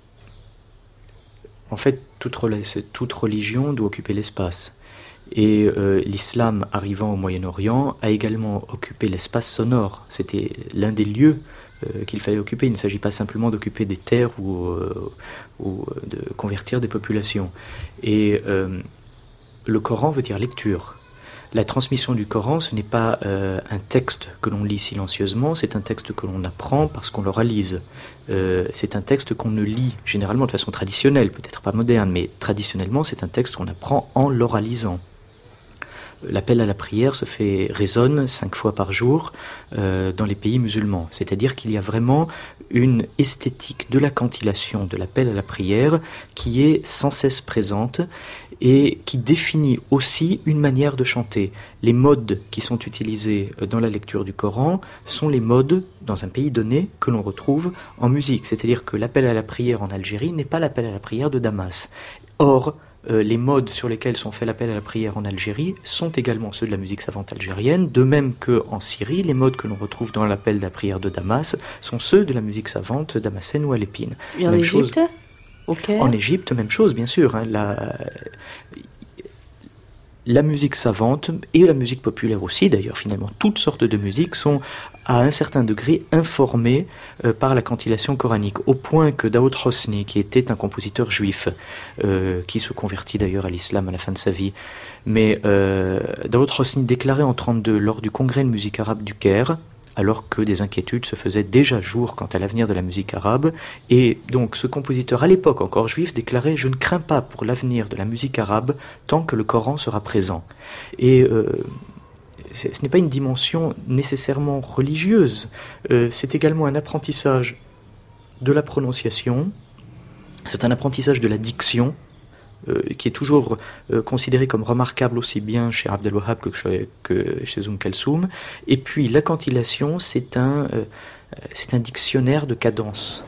En fait, toute, toute religion doit occuper l'espace. Et euh, l'islam, arrivant au Moyen-Orient, a également occupé l'espace sonore. C'était l'un des lieux euh, qu'il fallait occuper. Il ne s'agit pas simplement d'occuper des terres ou, euh, ou de convertir des populations. Et euh, le Coran veut dire lecture. La transmission du Coran, ce n'est pas euh, un texte que l'on lit silencieusement, c'est un texte que l'on apprend parce qu'on l'oralise. Euh, c'est un texte qu'on ne lit généralement de façon traditionnelle, peut-être pas moderne, mais traditionnellement, c'est un texte qu'on apprend en l'oralisant. L'appel à la prière se fait, résonne cinq fois par jour euh, dans les pays musulmans. C'est-à-dire qu'il y a vraiment une esthétique de la cantillation, de l'appel à la prière, qui est sans cesse présente et qui définit aussi une manière de chanter. Les modes qui sont utilisés dans la lecture du Coran sont les modes, dans un pays donné, que l'on retrouve en musique. C'est-à-dire que l'appel à la prière en Algérie n'est pas l'appel à la prière de Damas. Or, Euh, les modes sur lesquels sont fait l'appel à la prière en Algérie sont également ceux de la musique savante algérienne, de même qu'en Syrie, les modes que l'on retrouve dans l'appel à la prière de Damas sont ceux de la musique savante damascène ou alépine. Et en Égypte chose... okay. En Égypte, même chose, bien sûr. Hein, la... La musique savante et la musique populaire aussi, d'ailleurs finalement toutes sortes de musiques sont à un certain degré informées euh, par la cantillation coranique, au point que Daoud Hosni, qui était un compositeur juif, euh, qui se convertit d'ailleurs à l'islam à la fin de sa vie, mais euh, Daoud Hosni déclarait en trente-deux lors du congrès de musique arabe du Caire, alors que des inquiétudes se faisaient déjà jour quant à l'avenir de la musique arabe. Et donc ce compositeur, à l'époque encore juif, déclarait « Je ne crains pas pour l'avenir de la musique arabe tant que le Coran sera présent ». Et euh, ce n'est pas une dimension nécessairement religieuse, euh, c'est également un apprentissage de la prononciation, c'est un apprentissage de la diction, Euh, qui est toujours euh, considéré comme remarquable aussi bien chez Abdel Wahab que, que chez Umm Kalsoum. Et puis la cantillation, c'est un, euh, c'est un dictionnaire de cadence.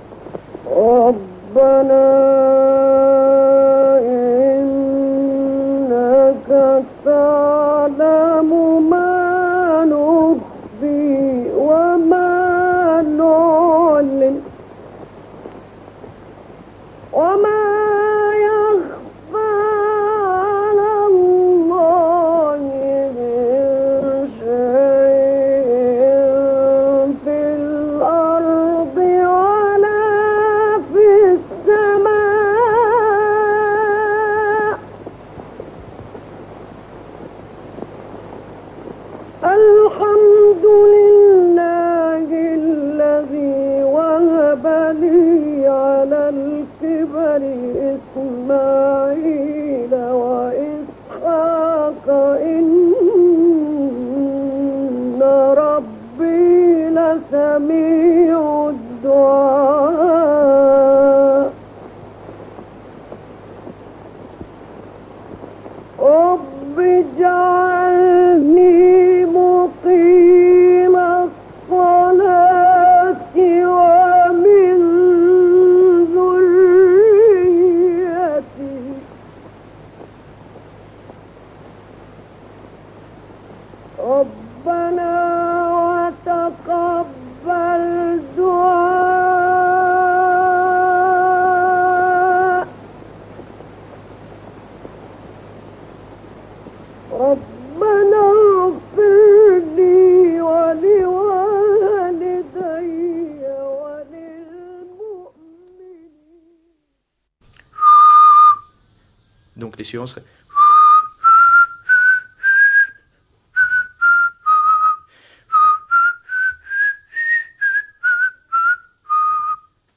Donc les suivants seraient...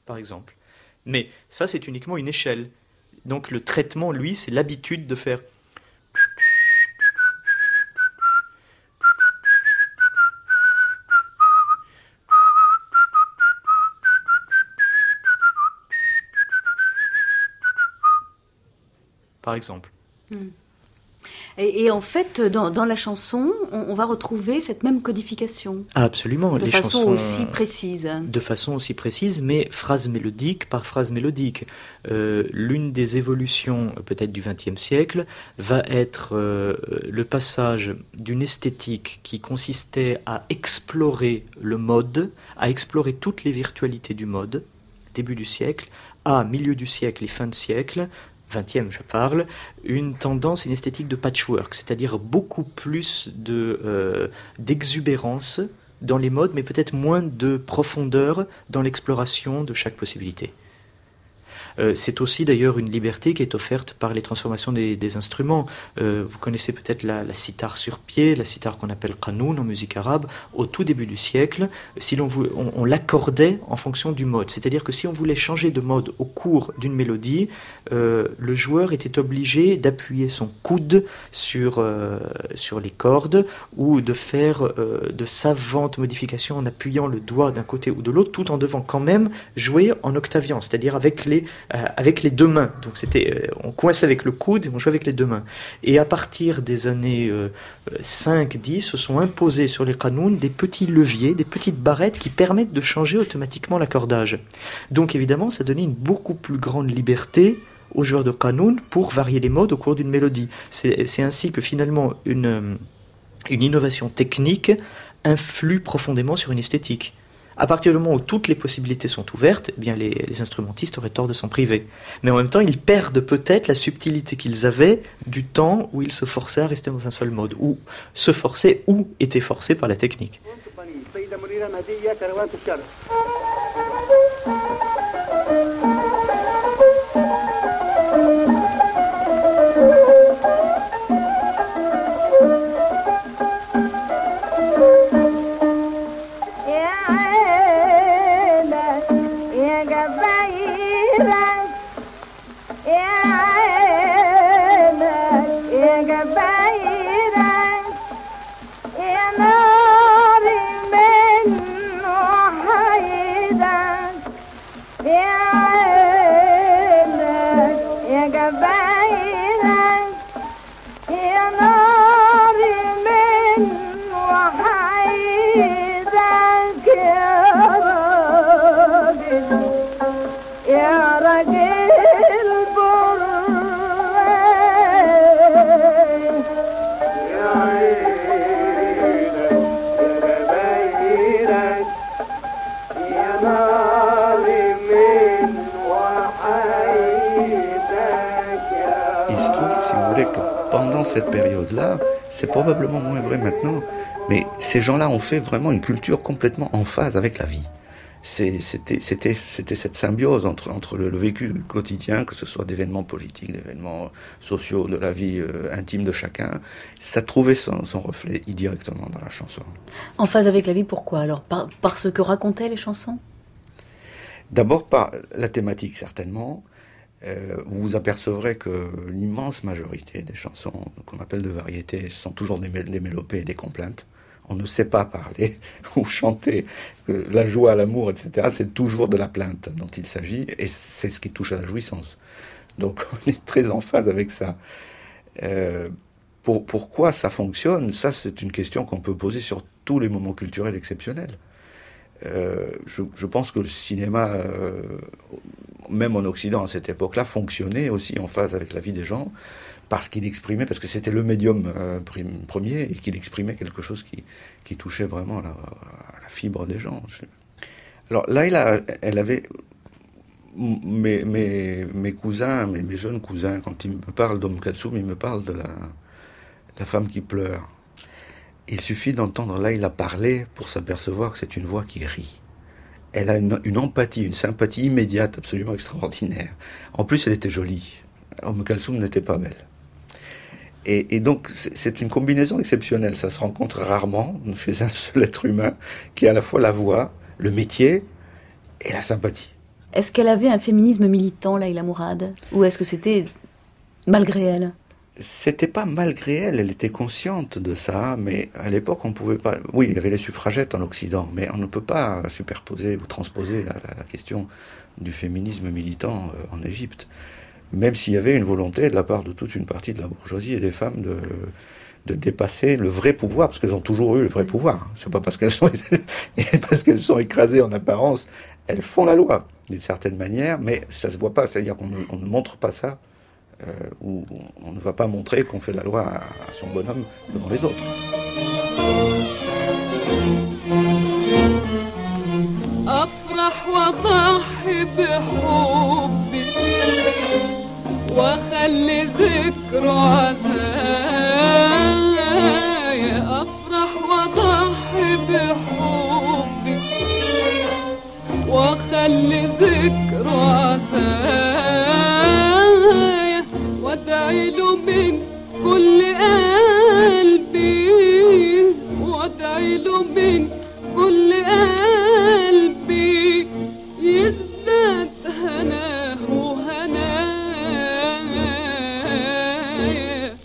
par exemple. Mais ça, c'est uniquement une échelle. Donc le traitement, lui, c'est l'habitude de faire... par exemple. Mm. Et, et en fait, dans, dans la chanson, on, on va retrouver cette même codification. Absolument. De les façon chansons, aussi précise. De façon aussi précise, mais phrase mélodique par phrase mélodique. Euh, l'une des évolutions, peut-être du vingtième siècle, va être euh, le passage d'une esthétique qui consistait à explorer le mode, à explorer toutes les virtualités du mode, début du siècle, à milieu du siècle et fin de siècle, vingtième je parle, une tendance, une esthétique de patchwork, c'est-à-dire beaucoup plus de, euh, d'exubérance dans les modes, mais peut-être moins de profondeur dans l'exploration de chaque possibilité. Euh, c'est aussi d'ailleurs une liberté qui est offerte par les transformations des, des instruments. Euh, vous connaissez peut-être la, la sitar sur pied, la sitar qu'on appelle qanoun en musique arabe. Au tout début du siècle, si l'on voulait, on, on l'accordait en fonction du mode. C'est-à-dire que si on voulait changer de mode au cours d'une mélodie, euh, le joueur était obligé d'appuyer son coude sur, euh, sur les cordes ou de faire euh, de savantes modifications en appuyant le doigt d'un côté ou de l'autre, tout en devant quand même jouer en octaviant, c'est-à-dire avec les Euh, avec les deux mains. Donc c'était, euh, on coince avec le coude et on joue avec les deux mains. Et à partir des années euh, cinq dix, se sont imposés sur les qanouns des petits leviers, des petites barrettes qui permettent de changer automatiquement l'accordage. Donc évidemment, ça donnait une beaucoup plus grande liberté aux joueurs de qanoun pour varier les modes au cours d'une mélodie. C'est, c'est ainsi que finalement une, une innovation technique influe profondément sur une esthétique. À partir du moment où toutes les possibilités sont ouvertes, eh bien les, les instrumentistes auraient tort de s'en priver. Mais en même temps, ils perdent peut-être la subtilité qu'ils avaient du temps où ils se forçaient à rester dans un seul mode, ou se forçaient ou étaient forcés par la technique. Pendant cette période-là, c'est probablement moins vrai maintenant, mais ces gens-là ont fait vraiment une culture complètement en phase avec la vie. C'est, c'était, c'était, c'était cette symbiose entre, entre le, le vécu quotidien, que ce soit d'événements politiques, d'événements sociaux, de la vie euh, intime de chacun. Ça trouvait son, son reflet indirectement dans la chanson. En phase avec la vie, pourquoi alors ? Par, par ce que racontaient les chansons ? D'abord par la thématique, certainement. Euh, vous vous apercevrez que l'immense majorité des chansons qu'on appelle de variété sont toujours des, des mélopées et des complaintes. On ne sait pas parler ou chanter que la joie, l'amour, et cetera. C'est toujours de la plainte dont il s'agit, et c'est ce qui touche à la jouissance. Donc on est très en phase avec ça. Euh, pour, pourquoi ça fonctionne ? Ça, c'est une question qu'on peut poser sur tous les moments culturels exceptionnels. Euh, je, je pense que le cinéma, euh, même en Occident à cette époque-là, fonctionnait aussi en phase avec la vie des gens, parce qu'il exprimait, parce que c'était le médium euh, premier, et qu'il exprimait quelque chose qui, qui touchait vraiment la, la fibre des gens. Alors là, elle, a, elle avait mes, mes, mes cousins, mes, mes jeunes cousins, quand ils me parlent d'Oum Kalsoum, ils me parlent de la, la femme qui pleure. Il suffit d'entendre Laïla parler pour s'apercevoir que c'est une voix qui rit. Elle a une, une empathie, une sympathie immédiate absolument extraordinaire. En plus, elle était jolie. Oum Kalsoum n'était pas belle. Et, et donc, c'est, c'est une combinaison exceptionnelle. Ça se rencontre rarement chez un seul être humain qui a à la fois la voix, le métier et la sympathie. Est-ce qu'elle avait un féminisme militant, Laila Mourad? Ou est-ce que c'était malgré elle? C'était pas malgré elle, elle était consciente de ça, mais à l'époque on pouvait pas... Oui, il y avait les suffragettes en Occident, mais on ne peut pas superposer ou transposer la, la, la question du féminisme militant euh, en Égypte. Même s'il y avait une volonté de la part de toute une partie de la bourgeoisie et des femmes de, de dépasser le vrai pouvoir, parce qu'elles ont toujours eu le vrai pouvoir. C'est pas parce qu'elles sont, parce qu'elles sont écrasées en apparence, elles font la loi d'une certaine manière, mais ça se voit pas, c'est-à-dire qu'on ne, on ne montre pas ça. Euh, où on ne va pas montrer qu'on fait la loi à, à son bonhomme devant les autres. أفرح وأضحي بحبي وأخلي ذكره عزايا أفرح وأضحي بحبي وأخلي ذكره عزايا وادعي له من كل قلبي وادعي له من كل قلبي يزداد هناه وهنايا.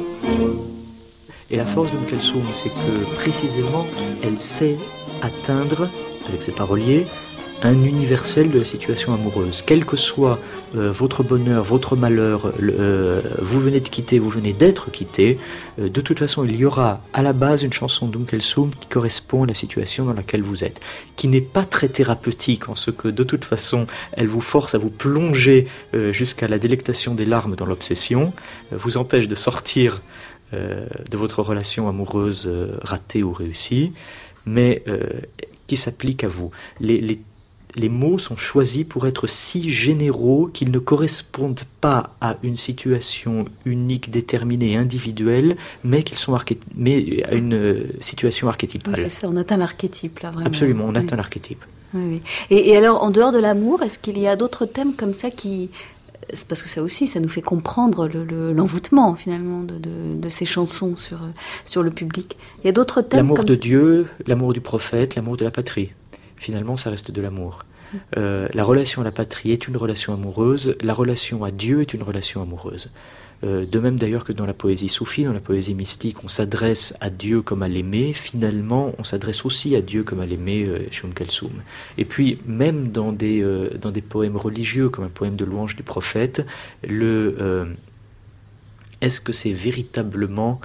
Et la force d'Oum Kalsoum, c'est que précisément, elle sait atteindre, avec ses paroliers, un universel de la situation amoureuse. Quel que soit euh, votre bonheur, votre malheur, le, euh, vous venez de quitter, vous venez d'être quitté, euh, de toute façon, il y aura à la base une chanson d'Oum Kalsoum qui correspond à la situation dans laquelle vous êtes, qui n'est pas très thérapeutique en ce que, de toute façon, elle vous force à vous plonger euh, jusqu'à la délectation des larmes dans l'obsession, euh, vous empêche de sortir euh, de votre relation amoureuse euh, ratée ou réussie, mais euh, qui s'applique à vous. Les, les Les mots sont choisis pour être si généraux qu'ils ne correspondent pas à une situation unique, déterminée, individuelle, mais qu'ils sont arché- mais à une situation archétypale. Oui, c'est ça, on atteint l'archétype là, vraiment. Absolument, on oui. atteint l'archétype. Oui, oui. Et, et alors, en dehors de l'amour, est-ce qu'il y a d'autres thèmes comme ça qui... C'est parce que ça aussi, ça nous fait comprendre le, le, l'envoûtement finalement de, de, de ces chansons sur, sur le public. Il y a d'autres thèmes L'amour comme de ça. Dieu, l'amour du prophète, l'amour de la patrie. Finalement, ça reste de l'amour. Euh, la relation à la patrie est une relation amoureuse, la relation à Dieu est une relation amoureuse. Euh, de même d'ailleurs que dans la poésie soufie, dans la poésie mystique, on s'adresse à Dieu comme à l'aimer, finalement on s'adresse aussi à Dieu comme à l'aimer euh, chez Oum Kalsoum. Et puis même dans des, euh, dans des poèmes religieux, comme un poème de louange du prophète, le, euh, est-ce que c'est véritablement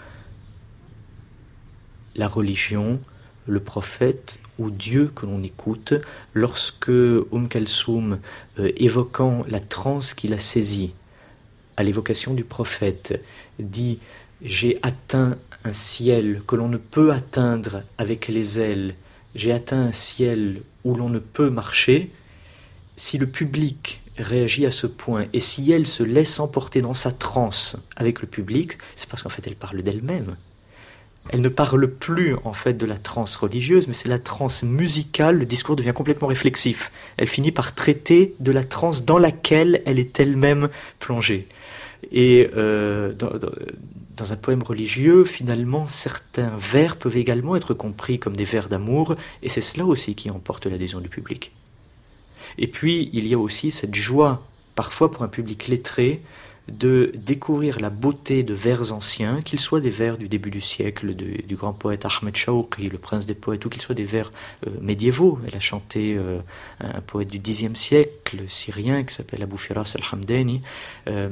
la religion, le prophète ou Dieu que l'on écoute lorsque Oum Kalsoum, euh, évoquant la transe qu'il a saisie à l'évocation du prophète, dit « J'ai atteint un ciel que l'on ne peut atteindre avec les ailes, j'ai atteint un ciel où l'on ne peut marcher », si le public réagit à ce point et si elle se laisse emporter dans sa transe avec le public, c'est parce qu'en fait elle parle d'elle-même. Elle ne parle plus en fait de la transe religieuse, mais c'est la transe musicale, le discours devient complètement réflexif. Elle finit par traiter de la transe dans laquelle elle est elle-même plongée. Et euh, dans, dans, dans un poème religieux, finalement, certains vers peuvent également être compris comme des vers d'amour, et c'est cela aussi qui emporte l'adhésion du public. Et puis, il y a aussi cette joie, parfois pour un public lettré, de découvrir la beauté de vers anciens, qu'ils soient des vers du début du siècle, de, du grand poète Ahmed Shawqi, le prince des poètes, ou qu'ils soient des vers euh, médiévaux. Elle a chanté euh, un poète du dixième siècle, syrien, qui s'appelle Abou Firas al-Hamdani. Euh,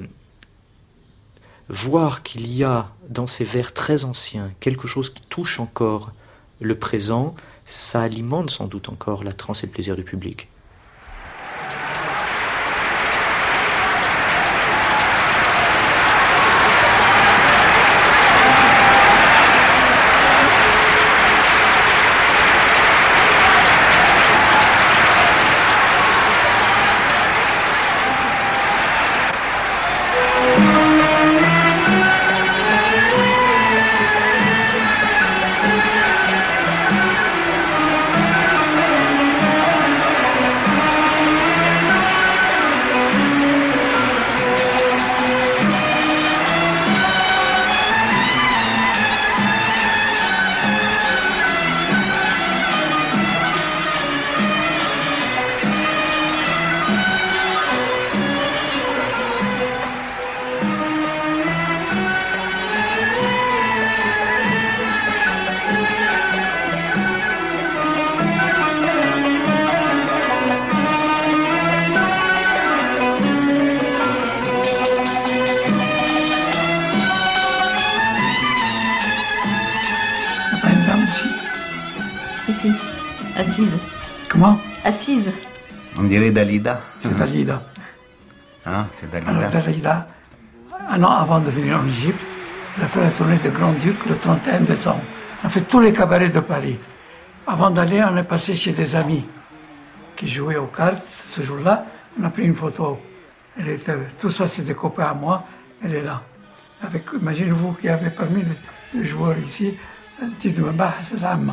voir qu'il y a dans ces vers très anciens quelque chose qui touche encore le présent, ça alimente sans doute encore la transe et le plaisir du public. Comment? Assise. On dirait Dalida. C'est Dalida. Hein, c'est Dalida. Alors Dalida, un an avant de venir en Égypte, elle a fait la tournée de Grand-Duc le trente et un décembre. On a fait tous les cabarets de Paris. Avant d'aller, on est passé chez des amis qui jouaient aux cartes. Ce jour-là, on a pris une photo. Elle était, tout ça, c'est des copains à moi. Elle est là. Avec, imaginez-vous qu'il y avait parmi les, les joueurs ici, un petit de Mbah Salam.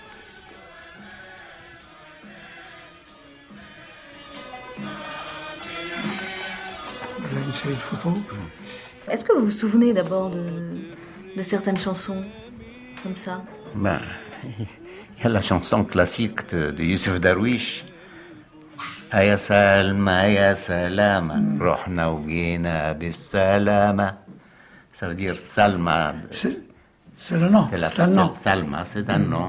Vous avez une série de photos. Est-ce que vous vous souvenez d'abord de, de certaines chansons comme ça? Ben, il y a la chanson classique de, de Youssef Darwish. Aya Salma, Aya Salama, Rohna Ougina Bissalama. Ça veut dire Salma. C'est le nom. C'est la c'est un nom. Salma, c'est un nom.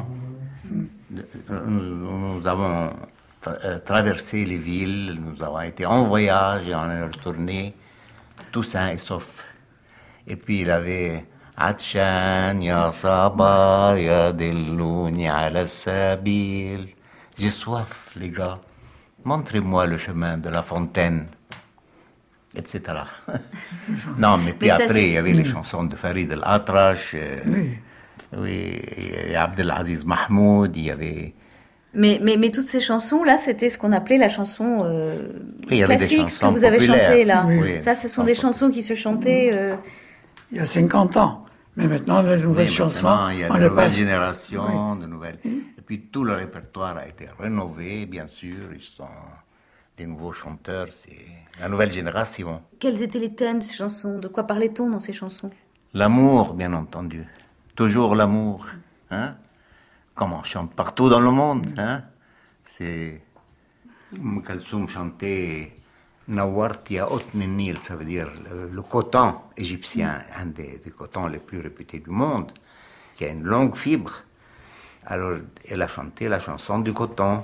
Nous, nous avons tra- traversé les villes, nous avons été en voyage et on est retourné tout sain et sauf. Et puis il avait Atshan, Ya Saba, Ya Dillouni ala Sabil. J'ai soif, les gars. Montrez-moi le chemin de la fontaine, et cetera. Non, mais puis mais après, il y avait oui. les chansons de Farid El-Atrash, euh, oui. oui, et Abdelaziz Mahmoud, il y avait... Mais, mais, mais toutes ces chansons-là, c'était ce qu'on appelait la chanson euh, oui, classique, ce que vous avez chanté là. Oui. Oui. Ça, ce sont des chansons qui se chantaient... Euh... Il y a cinquante ans. Mais maintenant, les nouvelles oui, chansons... il y a de nouvelles générations, oui. de nouvelles... Et puis tout le répertoire a été rénové, bien sûr. Ils sont des nouveaux chanteurs, c'est la nouvelle génération. Quels étaient les thèmes de ces chansons? De quoi parlait-on dans ces chansons? L'amour, bien entendu. Toujours l'amour. Hein? Comme on chante partout dans le monde. Hein? C'est... Umm Kalsoum chantait Nawarti à Nil, ça veut dire le, le coton égyptien, un des, des cotons les plus réputés du monde, qui a une longue fibre. Alors, elle a chanté la chanson du coton,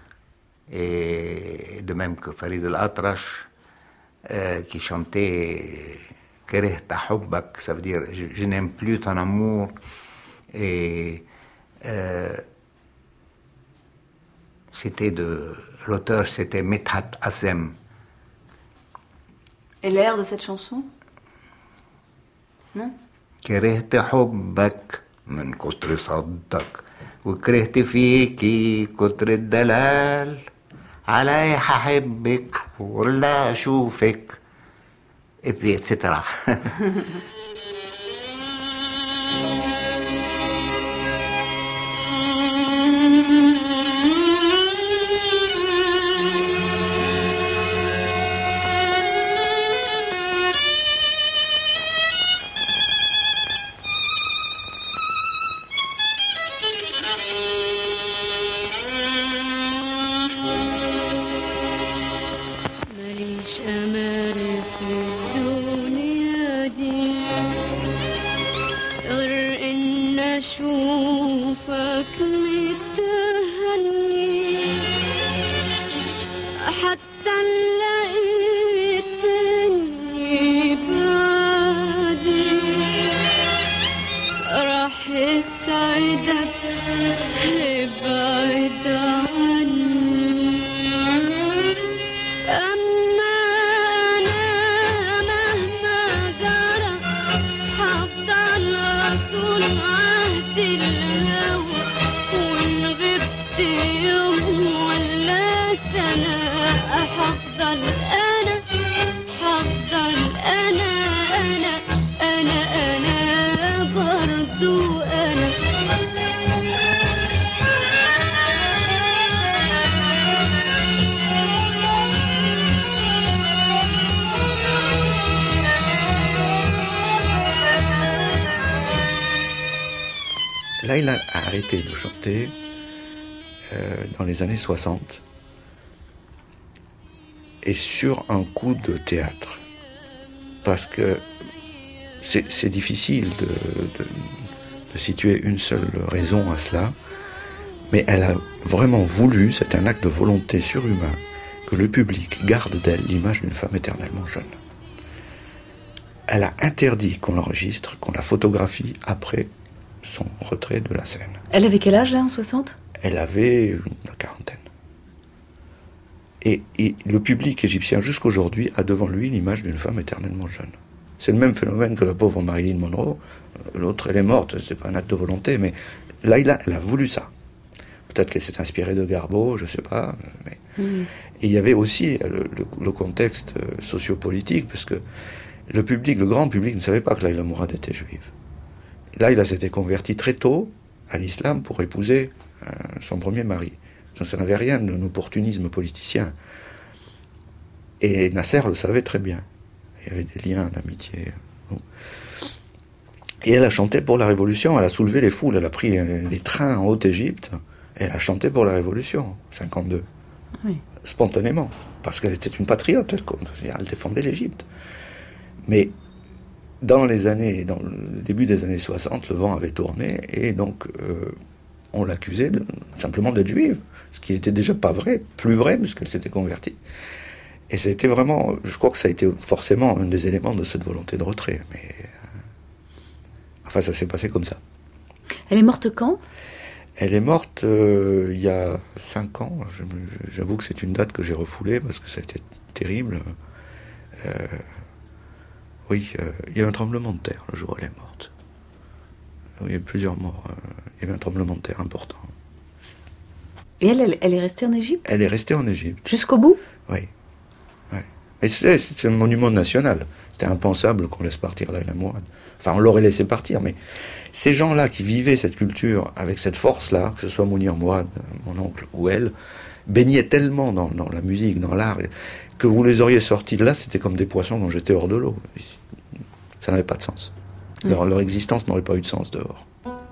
et de même que Farid El-Atrash, euh, qui chantait Kerehta Hubbak, ça veut dire je, je n'aime plus ton amour, et euh, c'était de l'auteur, c'était Mithat Assem. Et l'air de cette chanson? Non? Kerehta Hubbak من كتر صدك وكرهت فيكي كتر الدلال علي هحبك ولا اشوفك et puis et cetera. Là, il a arrêté de chanter euh, dans les années soixante et sur un coup de théâtre. Parce que c'est, c'est difficile de, de, de situer une seule raison à cela, mais elle a vraiment voulu, c'est un acte de volonté surhumain, que le public garde d'elle l'image d'une femme éternellement jeune. Elle a interdit qu'on l'enregistre, qu'on la photographie après son retrait de la scène. Elle avait quel âge, là, en soixante? Elle avait une quarantaine. Et, et le public égyptien jusqu'aujourd'hui a devant lui l'image d'une femme éternellement jeune. C'est le même phénomène que la pauvre Marilyn Monroe. L'autre, elle est morte, c'est pas un acte de volonté, mais Laïla, elle a voulu ça. Peut-être qu'elle s'est inspirée de Garbo, je sais pas. Mais... Mmh. Et il y avait aussi le, le, le contexte sociopolitique, parce que le public, le grand public, ne savait pas que Laïla Mourad était juive. Laïla s'était convertie très tôt à l'islam pour épouser euh, son premier mari. Donc ça n'avait rien d'un opportunisme politicien. Et Nasser le savait très bien. Il y avait des liens d'amitié. Et elle a chanté pour la Révolution, elle a soulevé les foules, elle a pris les trains en Haute-Égypte, et elle a chanté pour la Révolution, cinquante-deux. Oui. Spontanément, parce qu'elle était une patriote, elle, elle défendait l'Égypte. Mais dans les années, dans le début des années soixante, le vent avait tourné, et donc euh, on l'accusait de, simplement d'être juive, ce qui était déjà pas vrai, plus vrai, puisqu'elle s'était convertie. Et ça a été vraiment, je crois que ça a été forcément un des éléments de cette volonté de retrait. Mais euh, enfin, ça s'est passé comme ça. Elle est morte quand ? Elle est morte euh, il y a cinq ans. Je, j'avoue que c'est une date que j'ai refoulée parce que ça a été terrible. Euh, oui, euh, il y a eu un tremblement de terre le jour où elle est morte. Il y a eu plusieurs morts. Euh, il y avait un tremblement de terre important. Et elle, elle, elle est restée en Égypte ? Elle est restée en Égypte. Jusqu'au bout ? Oui. oui. Mais c'est, c'est un monument national. C'était impensable qu'on laisse partir Laïla Mourad. Enfin, on l'aurait laissé partir, mais ces gens-là qui vivaient cette culture avec cette force-là, que ce soit Mounir Mourad, mon oncle, ou elle, baignaient tellement dans, dans la musique, dans l'art, que vous les auriez sortis de là, c'était comme des poissons qu'on jetait hors de l'eau. Ça n'avait pas de sens. Leur, leur existence n'aurait pas eu de sens dehors.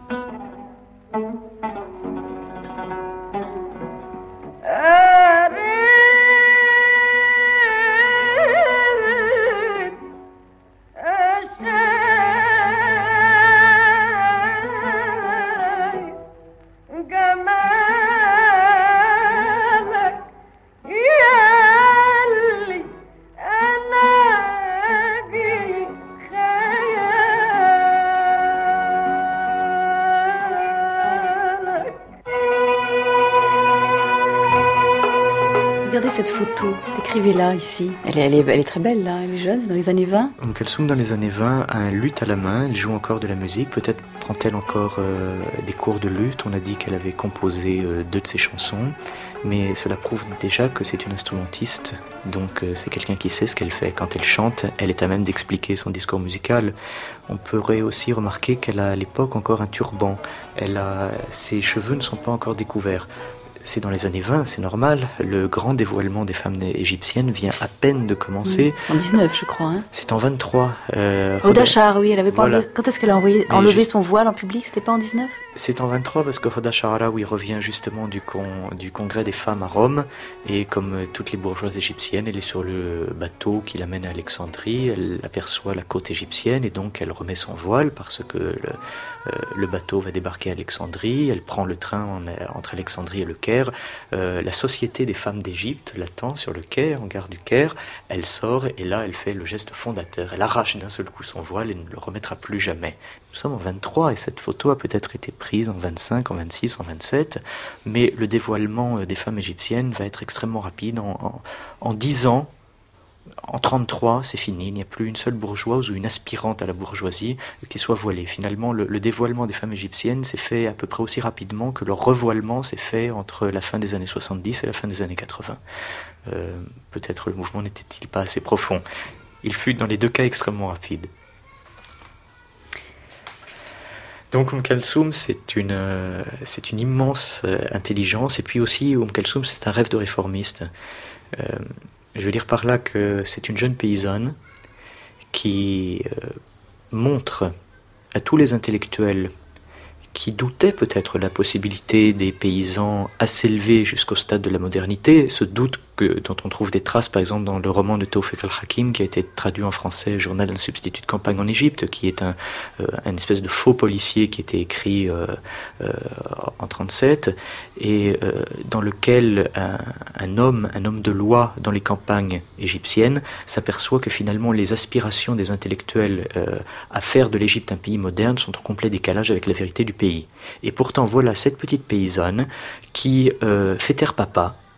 Regardez cette photo, décrivez-la ici. Elle est, elle, est, elle est très belle là, elle est jeune, c'est dans les années vingt. Umm Kulthum dans les années vingt a un luth à la main, elle joue encore de la musique, peut-être prend-elle encore euh, des cours de luth. On a dit qu'elle avait composé euh, deux de ses chansons, mais cela prouve déjà que c'est une instrumentiste, donc euh, c'est quelqu'un qui sait ce qu'elle fait. Quand elle chante, elle est à même d'expliquer son discours musical. On pourrait aussi remarquer qu'elle a à l'époque encore un turban, elle a, ses cheveux ne sont pas encore découverts. C'est dans les années vingt, c'est normal. Le grand dévoilement des femmes égyptiennes vient à peine de commencer. C'est en dix-neuf, je crois. Hein. C'est en vingt-trois. Euh, Hoda Sha'arawi, oui, elle avait pas voilà. enlevé... Quand est-ce qu'elle a envoyé, enlevé juste... son voile en public ? C'était pas en dix-neuf ? C'est en vingt-trois parce que Hoda Sha'arawi revient justement du, con... du congrès des femmes à Rome. Et comme toutes les bourgeoises égyptiennes, elle est sur le bateau qui l'amène à Alexandrie. Elle aperçoit la côte égyptienne et donc elle remet son voile parce que le, euh, le bateau va débarquer à Alexandrie. Elle prend le train en... entre Alexandrie et le Caire. Euh, la Société des femmes d'Égypte l'attend sur le quai, en gare du Caire. Elle sort et là, elle fait le geste fondateur. Elle arrache d'un seul coup son voile et ne le remettra plus jamais. Nous sommes en vingt-trois et cette photo a peut-être été prise en vingt-cinq, en vingt-six, en vingt-sept. Mais le dévoilement des femmes égyptiennes va être extrêmement rapide. En, en, en dix ans, en trente-trois, c'est fini. Il n'y a plus une seule bourgeoise ou une aspirante à la bourgeoisie qui soit voilée. Finalement, le, le dévoilement des femmes égyptiennes s'est fait à peu près aussi rapidement que leur revoilement s'est fait entre la fin des années soixante-dix et la fin des années quatre-vingts. Euh, peut-être le mouvement n'était-il pas assez profond. Il fut dans les deux cas extrêmement rapide. Donc Umm Kulthum, c'est une, euh, c'est une immense euh, intelligence, et puis aussi Umm Kulthum, c'est un rêve de réformiste. Euh, Je veux dire par là que c'est une jeune paysanne qui euh, montre à tous les intellectuels qui doutaient peut-être la possibilité des paysans à s'élever jusqu'au stade de la modernité, ce doute que, dont on trouve des traces par exemple dans le roman de Tawfiq al-Hakim qui a été traduit en français, Journal d'un substitut de campagne en Égypte, qui est un, euh, un espèce de faux policier qui a été écrit euh, euh, en trente-sept et euh, dans lequel un, un homme, un homme de loi dans les campagnes égyptiennes s'aperçoit que finalement les aspirations des intellectuels euh, à faire de l'Égypte un pays moderne sont en complet décalage avec la vérité du pays. Et pourtant, voilà cette petite paysanne qui euh, fait taire papa,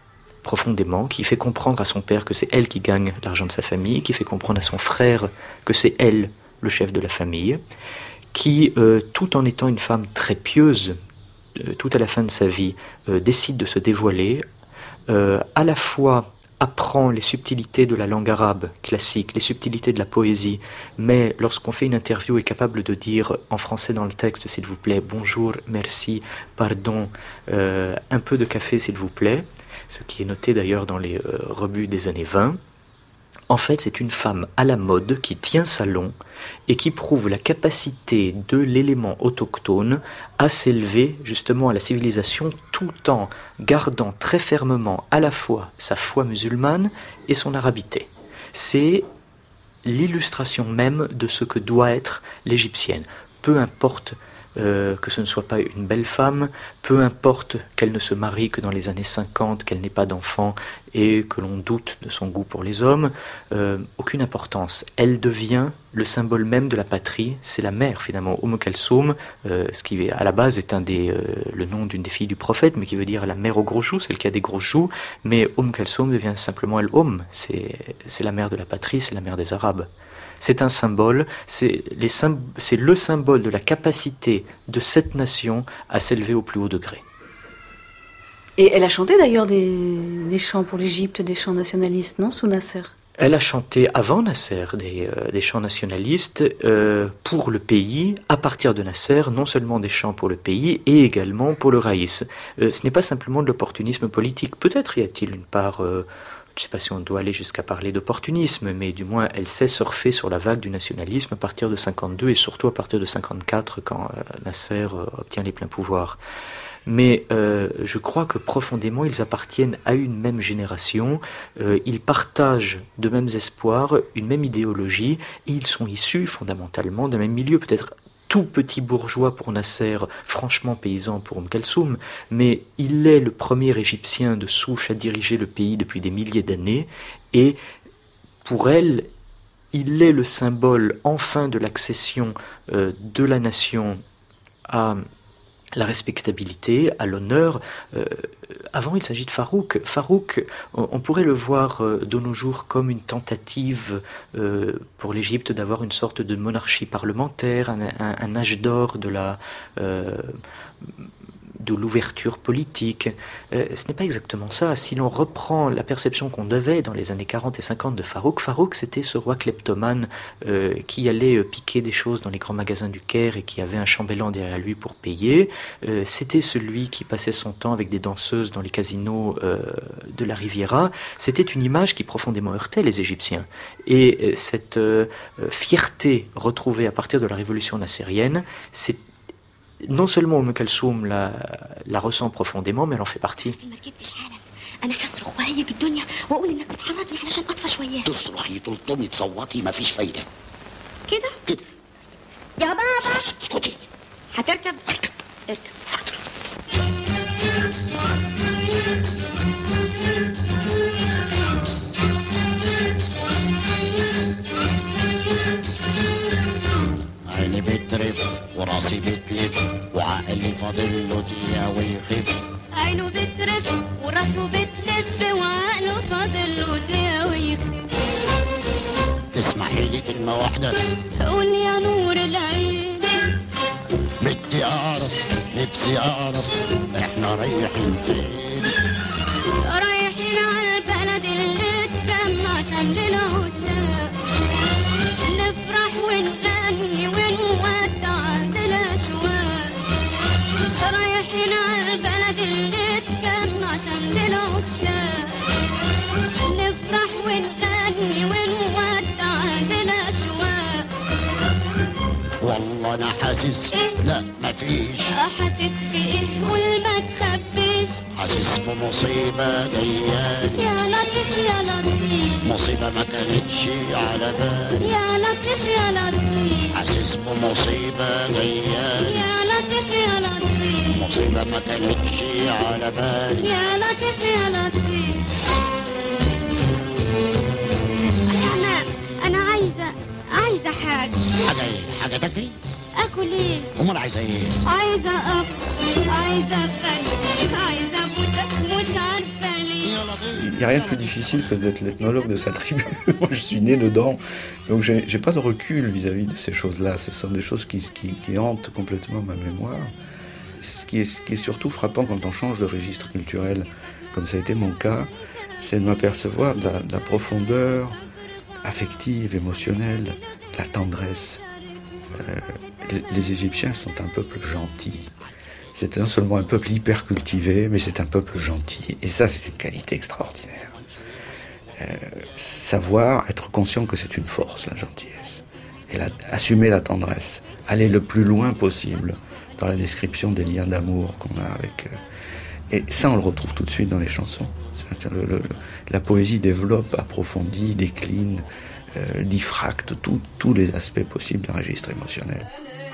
profondément, qui fait comprendre à son père que c'est elle qui gagne l'argent de sa famille, qui fait comprendre à son frère que c'est elle le chef de la famille, qui, euh, tout en étant une femme très pieuse, euh, tout à la fin de sa vie, euh, décide de se dévoiler, euh, à la fois apprend les subtilités de la langue arabe classique, les subtilités de la poésie, mais lorsqu'on fait une interview est capable de dire en français dans le texte, s'il vous plaît, bonjour, merci, pardon, euh, un peu de café s'il vous plaît, ce qui est noté d'ailleurs dans les euh, revues des années vingt. En fait, c'est une femme à la mode qui tient salon et qui prouve la capacité de l'élément autochtone à s'élever justement à la civilisation tout en gardant très fermement à la fois sa foi musulmane et son arabité. C'est l'illustration même de ce que doit être l'égyptienne. Peu importe Euh, que ce ne soit pas une belle femme, peu importe qu'elle ne se marie que dans les années cinquante, qu'elle n'ait pas d'enfants et que l'on doute de son goût pour les hommes, euh, aucune importance. Elle devient le symbole même de la patrie, c'est la mère finalement, Umm Kalsoum, euh, ce qui à la base est un des, euh, le nom d'une des filles du prophète, mais qui veut dire la mère aux gros joues, celle qui a des gros joues, mais Umm Kalsoum devient simplement El-Oum, c'est, c'est la mère de la patrie, c'est la mère des Arabes. C'est un symbole, c'est, les symb- c'est le symbole de la capacité de cette nation à s'élever au plus haut degré. Et elle a chanté d'ailleurs des, des chants pour l'Égypte, des chants nationalistes, non, sous Nasser? Elle a chanté avant Nasser des, euh, des chants nationalistes euh, pour le pays, à partir de Nasser, non seulement des chants pour le pays, et également pour le Raïs. Euh, ce n'est pas simplement de l'opportunisme politique. Peut-être y a-t-il une part... Euh, je ne sais pas si on doit aller jusqu'à parler d'opportunisme, mais du moins elle sait surfer sur la vague du nationalisme à partir de cinquante-deux et surtout à partir de cinquante-quatre quand euh, Nasser euh, obtient les pleins pouvoirs. Mais euh, je crois que profondément ils appartiennent à une même génération, euh, ils partagent de mêmes espoirs, une même idéologie, et ils sont issus fondamentalement d'un même milieu, peut-être tout petit bourgeois pour Nasser, franchement paysan pour Umm Kalsoum, mais il est le premier Égyptien de souche à diriger le pays depuis des milliers d'années, et pour elle, il est le symbole enfin de l'accession euh, de la nation à la respectabilité, à l'honneur. Euh, avant, il s'agit de Farouk. Farouk, on, on pourrait le voir euh, de nos jours comme une tentative euh, pour l'Égypte d'avoir une sorte de monarchie parlementaire, un, un, un âge d'or de la... Euh, de l'ouverture politique. Euh, ce n'est pas exactement ça. Si l'on reprend la perception qu'on devait dans les années quarante et cinquante de Farouk, Farouk c'était ce roi kleptomane euh, qui allait euh, piquer des choses dans les grands magasins du Caire et qui avait un chambellan derrière lui pour payer. Euh, c'était celui qui passait son temps avec des danseuses dans les casinos euh, de la Riviera. C'était une image qui profondément heurtait les Égyptiens. Et euh, cette euh, fierté retrouvée à partir de la révolution nassérienne, c'est non seulement Umm Kalsoum la, la ressent profondément, mais elle en fait partie. انا هصرخ وهيج الدنيا واقول انك بتحرضني علشان اطفى شويه. تصرخي تلطمي تصوتي مفيش فايده. كده؟ كده. يا بابا اسكتي. هتركب؟ اركب. اركب. عيني بترف وراسي بتلف وعقلي فاضل له دقيقة ويخف. عينه بترف وراسه بتلف وعقله فاضل له دقيقة ويخف. تسمحي لي كلمة واحدة؟ قول يا نور العين. بدي أعرف نفسي أعرف إحنا رايحين فين؟ رايحين على البلد اللي اتجمع شمل العشاق. نفرح ونغني ونودع الأشواق. رايحين على البلد اللي اتجمع شمل العشاق. نفرح ونغني ونودع الأشواق. والله أنا حاسس إيه؟ لا مفيش. حاسس بإيه؟ قول ما تخبيش. حاسس بمصيبة جايالي. يا لطيف يا لطيف. مصيبة ما كانتش على بالي. يا لطيف يا لطيف. حاسس بمصيبة جايالي. يا لطيف يا لطيف. مصيبة ما كانتش على بالي. يا لطيف يا لطيف. أنا أنا عايزة عايزة حاجة. حاجة إيه؟ حاجة تاكلي؟ أكل إيه؟ أمال عايزة إيه؟ عايزة أفطر، عايزة أغني، عايزة أبوسك، مش عارفة ليه. Il n'y a rien de plus difficile que d'être l'ethnologue de sa tribu. Moi, je suis né dedans, donc j'ai, j'ai pas de recul vis-à-vis de ces choses-là. Ce sont des choses qui, qui, qui hantent complètement ma mémoire. Ce qui, est, ce qui est surtout frappant quand on change de registre culturel, comme ça a été mon cas, c'est de m'apercevoir de la, de la profondeur affective, émotionnelle, la tendresse. Euh, les, les Égyptiens sont un peuple gentil. C'est non seulement un peuple hyper cultivé, mais c'est un peuple gentil. Et ça, c'est une qualité extraordinaire. Euh, savoir, être conscient que c'est une force, la gentillesse. Et la, assumer la tendresse. Aller le plus loin possible dans la description des liens d'amour qu'on a avec... Euh, et ça, on le retrouve tout de suite dans les chansons. Le, le, la poésie développe, approfondit, décline, euh, diffracte tout, tous les aspects possibles d'un registre émotionnel.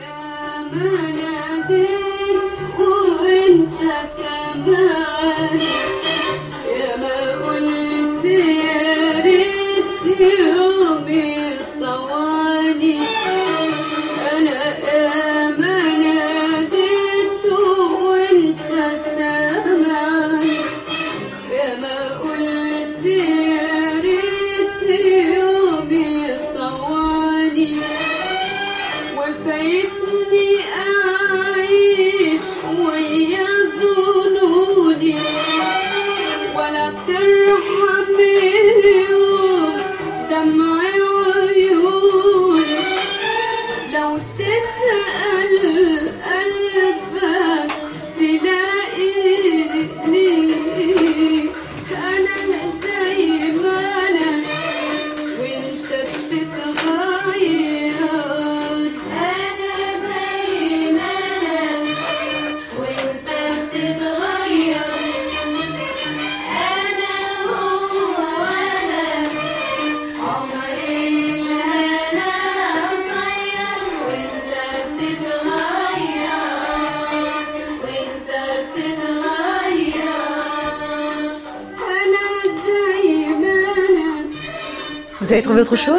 Vous avez trouvé autre chose ?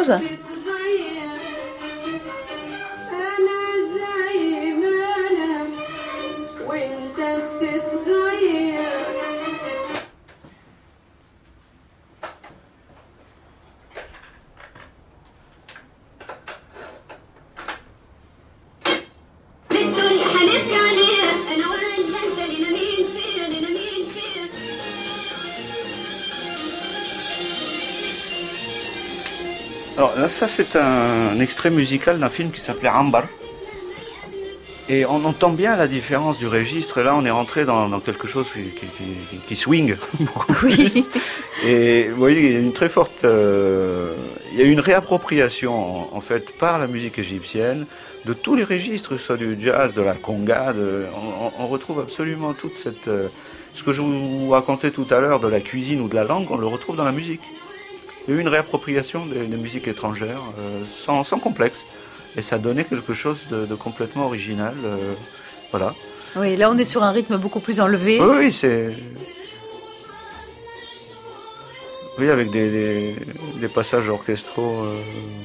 Alors là, ça c'est un, un extrait musical d'un film qui s'appelait Ambar. Et on entend bien la différence du registre. Là, on est rentré dans, dans quelque chose qui, qui, qui, qui swing beaucoup plus. Et vous voyez, il y a une très forte... Euh, il y a une réappropriation, en, en fait, par la musique égyptienne, de tous les registres, que ce soit du jazz, de la conga. De, on, on retrouve absolument toute cette... Euh, ce que je vous racontais tout à l'heure de la cuisine ou de la langue, on le retrouve dans la musique. Il y a eu une réappropriation des, des musiques étrangères, euh, sans, sans complexe. Et ça donnait quelque chose de, de complètement original. Euh, voilà. Oui, là on est sur un rythme beaucoup plus enlevé. Oui, oui, c'est... Oui, avec des, des, des passages orchestraux. Euh...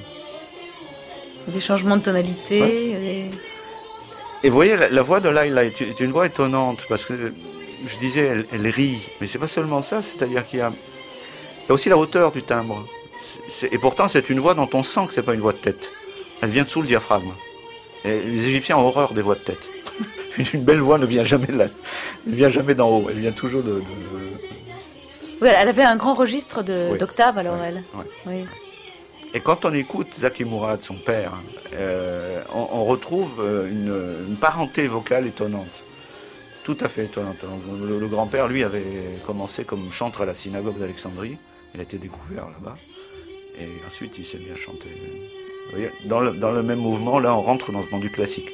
Des changements de tonalité. Ouais. Et... et vous voyez, la, la voix de Laila est une voix étonnante, parce que, je disais, elle, elle rit. Mais c'est pas seulement ça, c'est-à-dire qu'il y a, il y a aussi la hauteur du timbre. C'est, et pourtant, c'est une voix dont on sent que c'est pas une voix de tête. Elle vient dessous le diaphragme. Et les Égyptiens ont horreur des voix de tête. Une belle voix ne vient jamais de là. Elle ne vient jamais d'en haut. Elle vient toujours de... de... Oui, elle avait un grand registre de, oui. d'octaves, alors, oui. elle. Oui. Oui. Et quand on écoute Zaki Mourad, son père, euh, on, on retrouve une, une parenté vocale étonnante. Tout à fait étonnante. Le, le grand-père, lui, avait commencé comme chantre à la synagogue d'Alexandrie. Il a été découvert là-bas. Et ensuite, il s'est mis à chanter... Vous voyez, dans, le, dans le même mouvement, là, on rentre dans, dans du classique.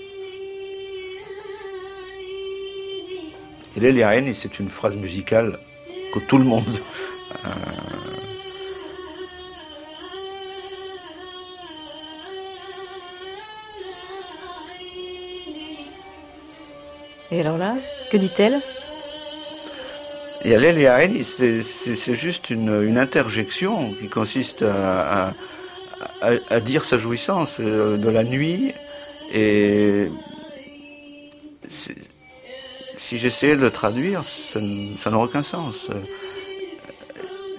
Et l'Eliaen, c'est une phrase musicale que tout le monde... Euh... Et alors là, que dit-elle ? Et l'Eliaen, c'est, c'est, c'est juste une, une interjection qui consiste à... à À, à dire sa jouissance euh, de la nuit, et si j'essayais de le traduire, ça, ça n'a aucun sens.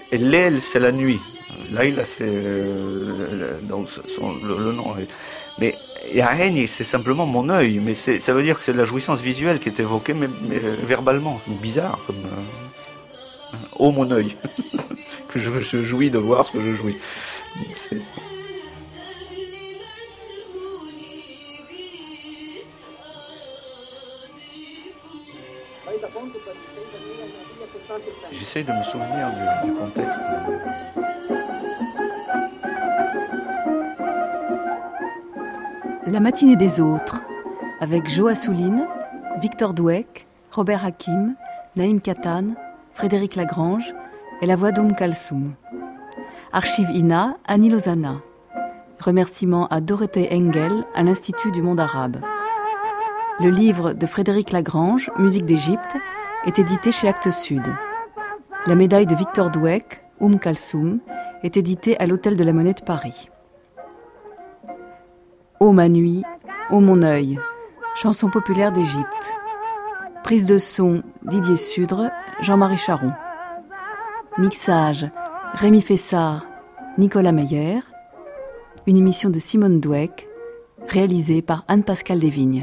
Et l'aile, c'est la nuit. Laïla, c'est euh, donc son, le, le nom. Mais Yaeni, c'est simplement mon œil. Mais c'est, ça veut dire que c'est de la jouissance visuelle qui est évoquée, mais, mais verbalement. C'est bizarre, comme euh, oh mon œil, que je, je jouis de voir ce que je jouis. C'est... J'essaie de me souvenir du, du contexte. La matinée des autres, avec Jo Assouline, Victor Dweck, Robert Hakim, Naïm Katan, Frédéric Lagrange et la voix d'Oum Kalsoum. Archive I N A, Annie Lozana. Remerciements à Dorothée Engel à l'Institut du monde arabe. Le livre de Frédéric Lagrange, Musique d'Égypte, est édité chez Actes Sud. La médaille de Victor Dweck, Oum Kalsoum, est éditée à l'Hôtel de la Monnaie de Paris. Ô ma nuit, ô mon œil, chanson populaire d'Égypte. Prise de son, Didier Sudre, Jean-Marie Charon. Mixage, Rémi Fessard, Nicolas Meyer. Une émission de Simone Dweck, réalisée par Anne-Pascale Desvignes.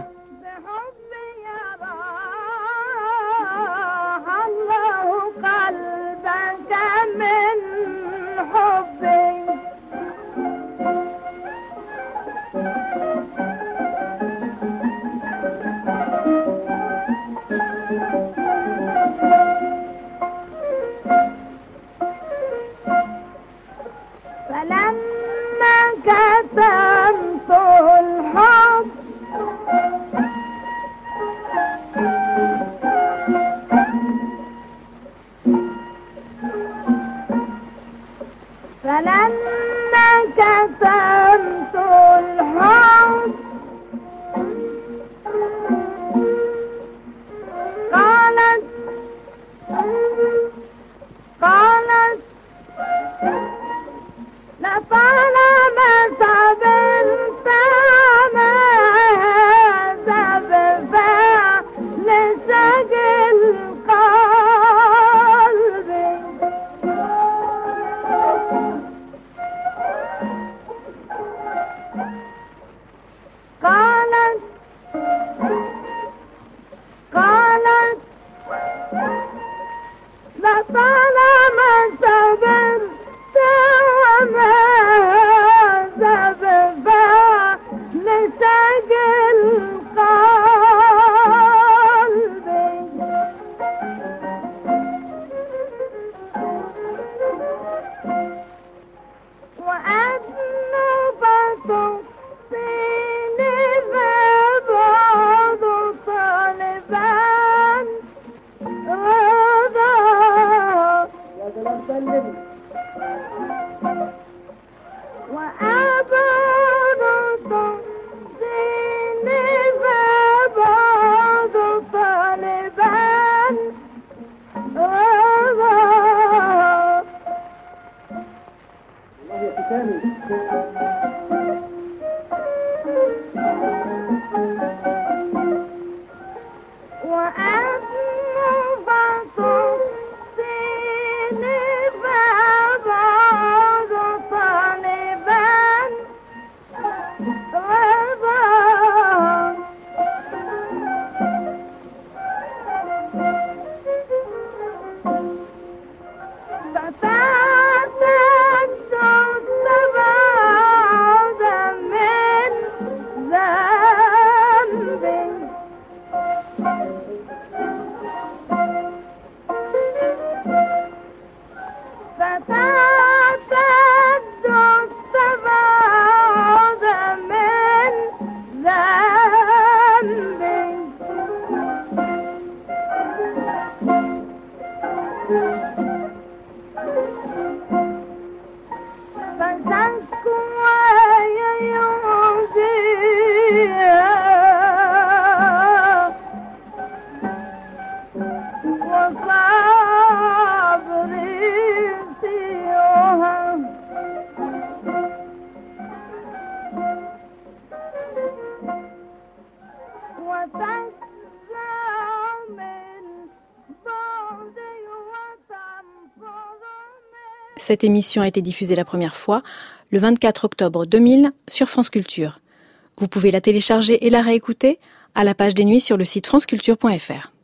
Cette émission a été diffusée la première fois le vingt-quatre octobre deux mille sur France Culture. Vous pouvez la télécharger et la réécouter à la page des nuits sur le site franceculture point f r.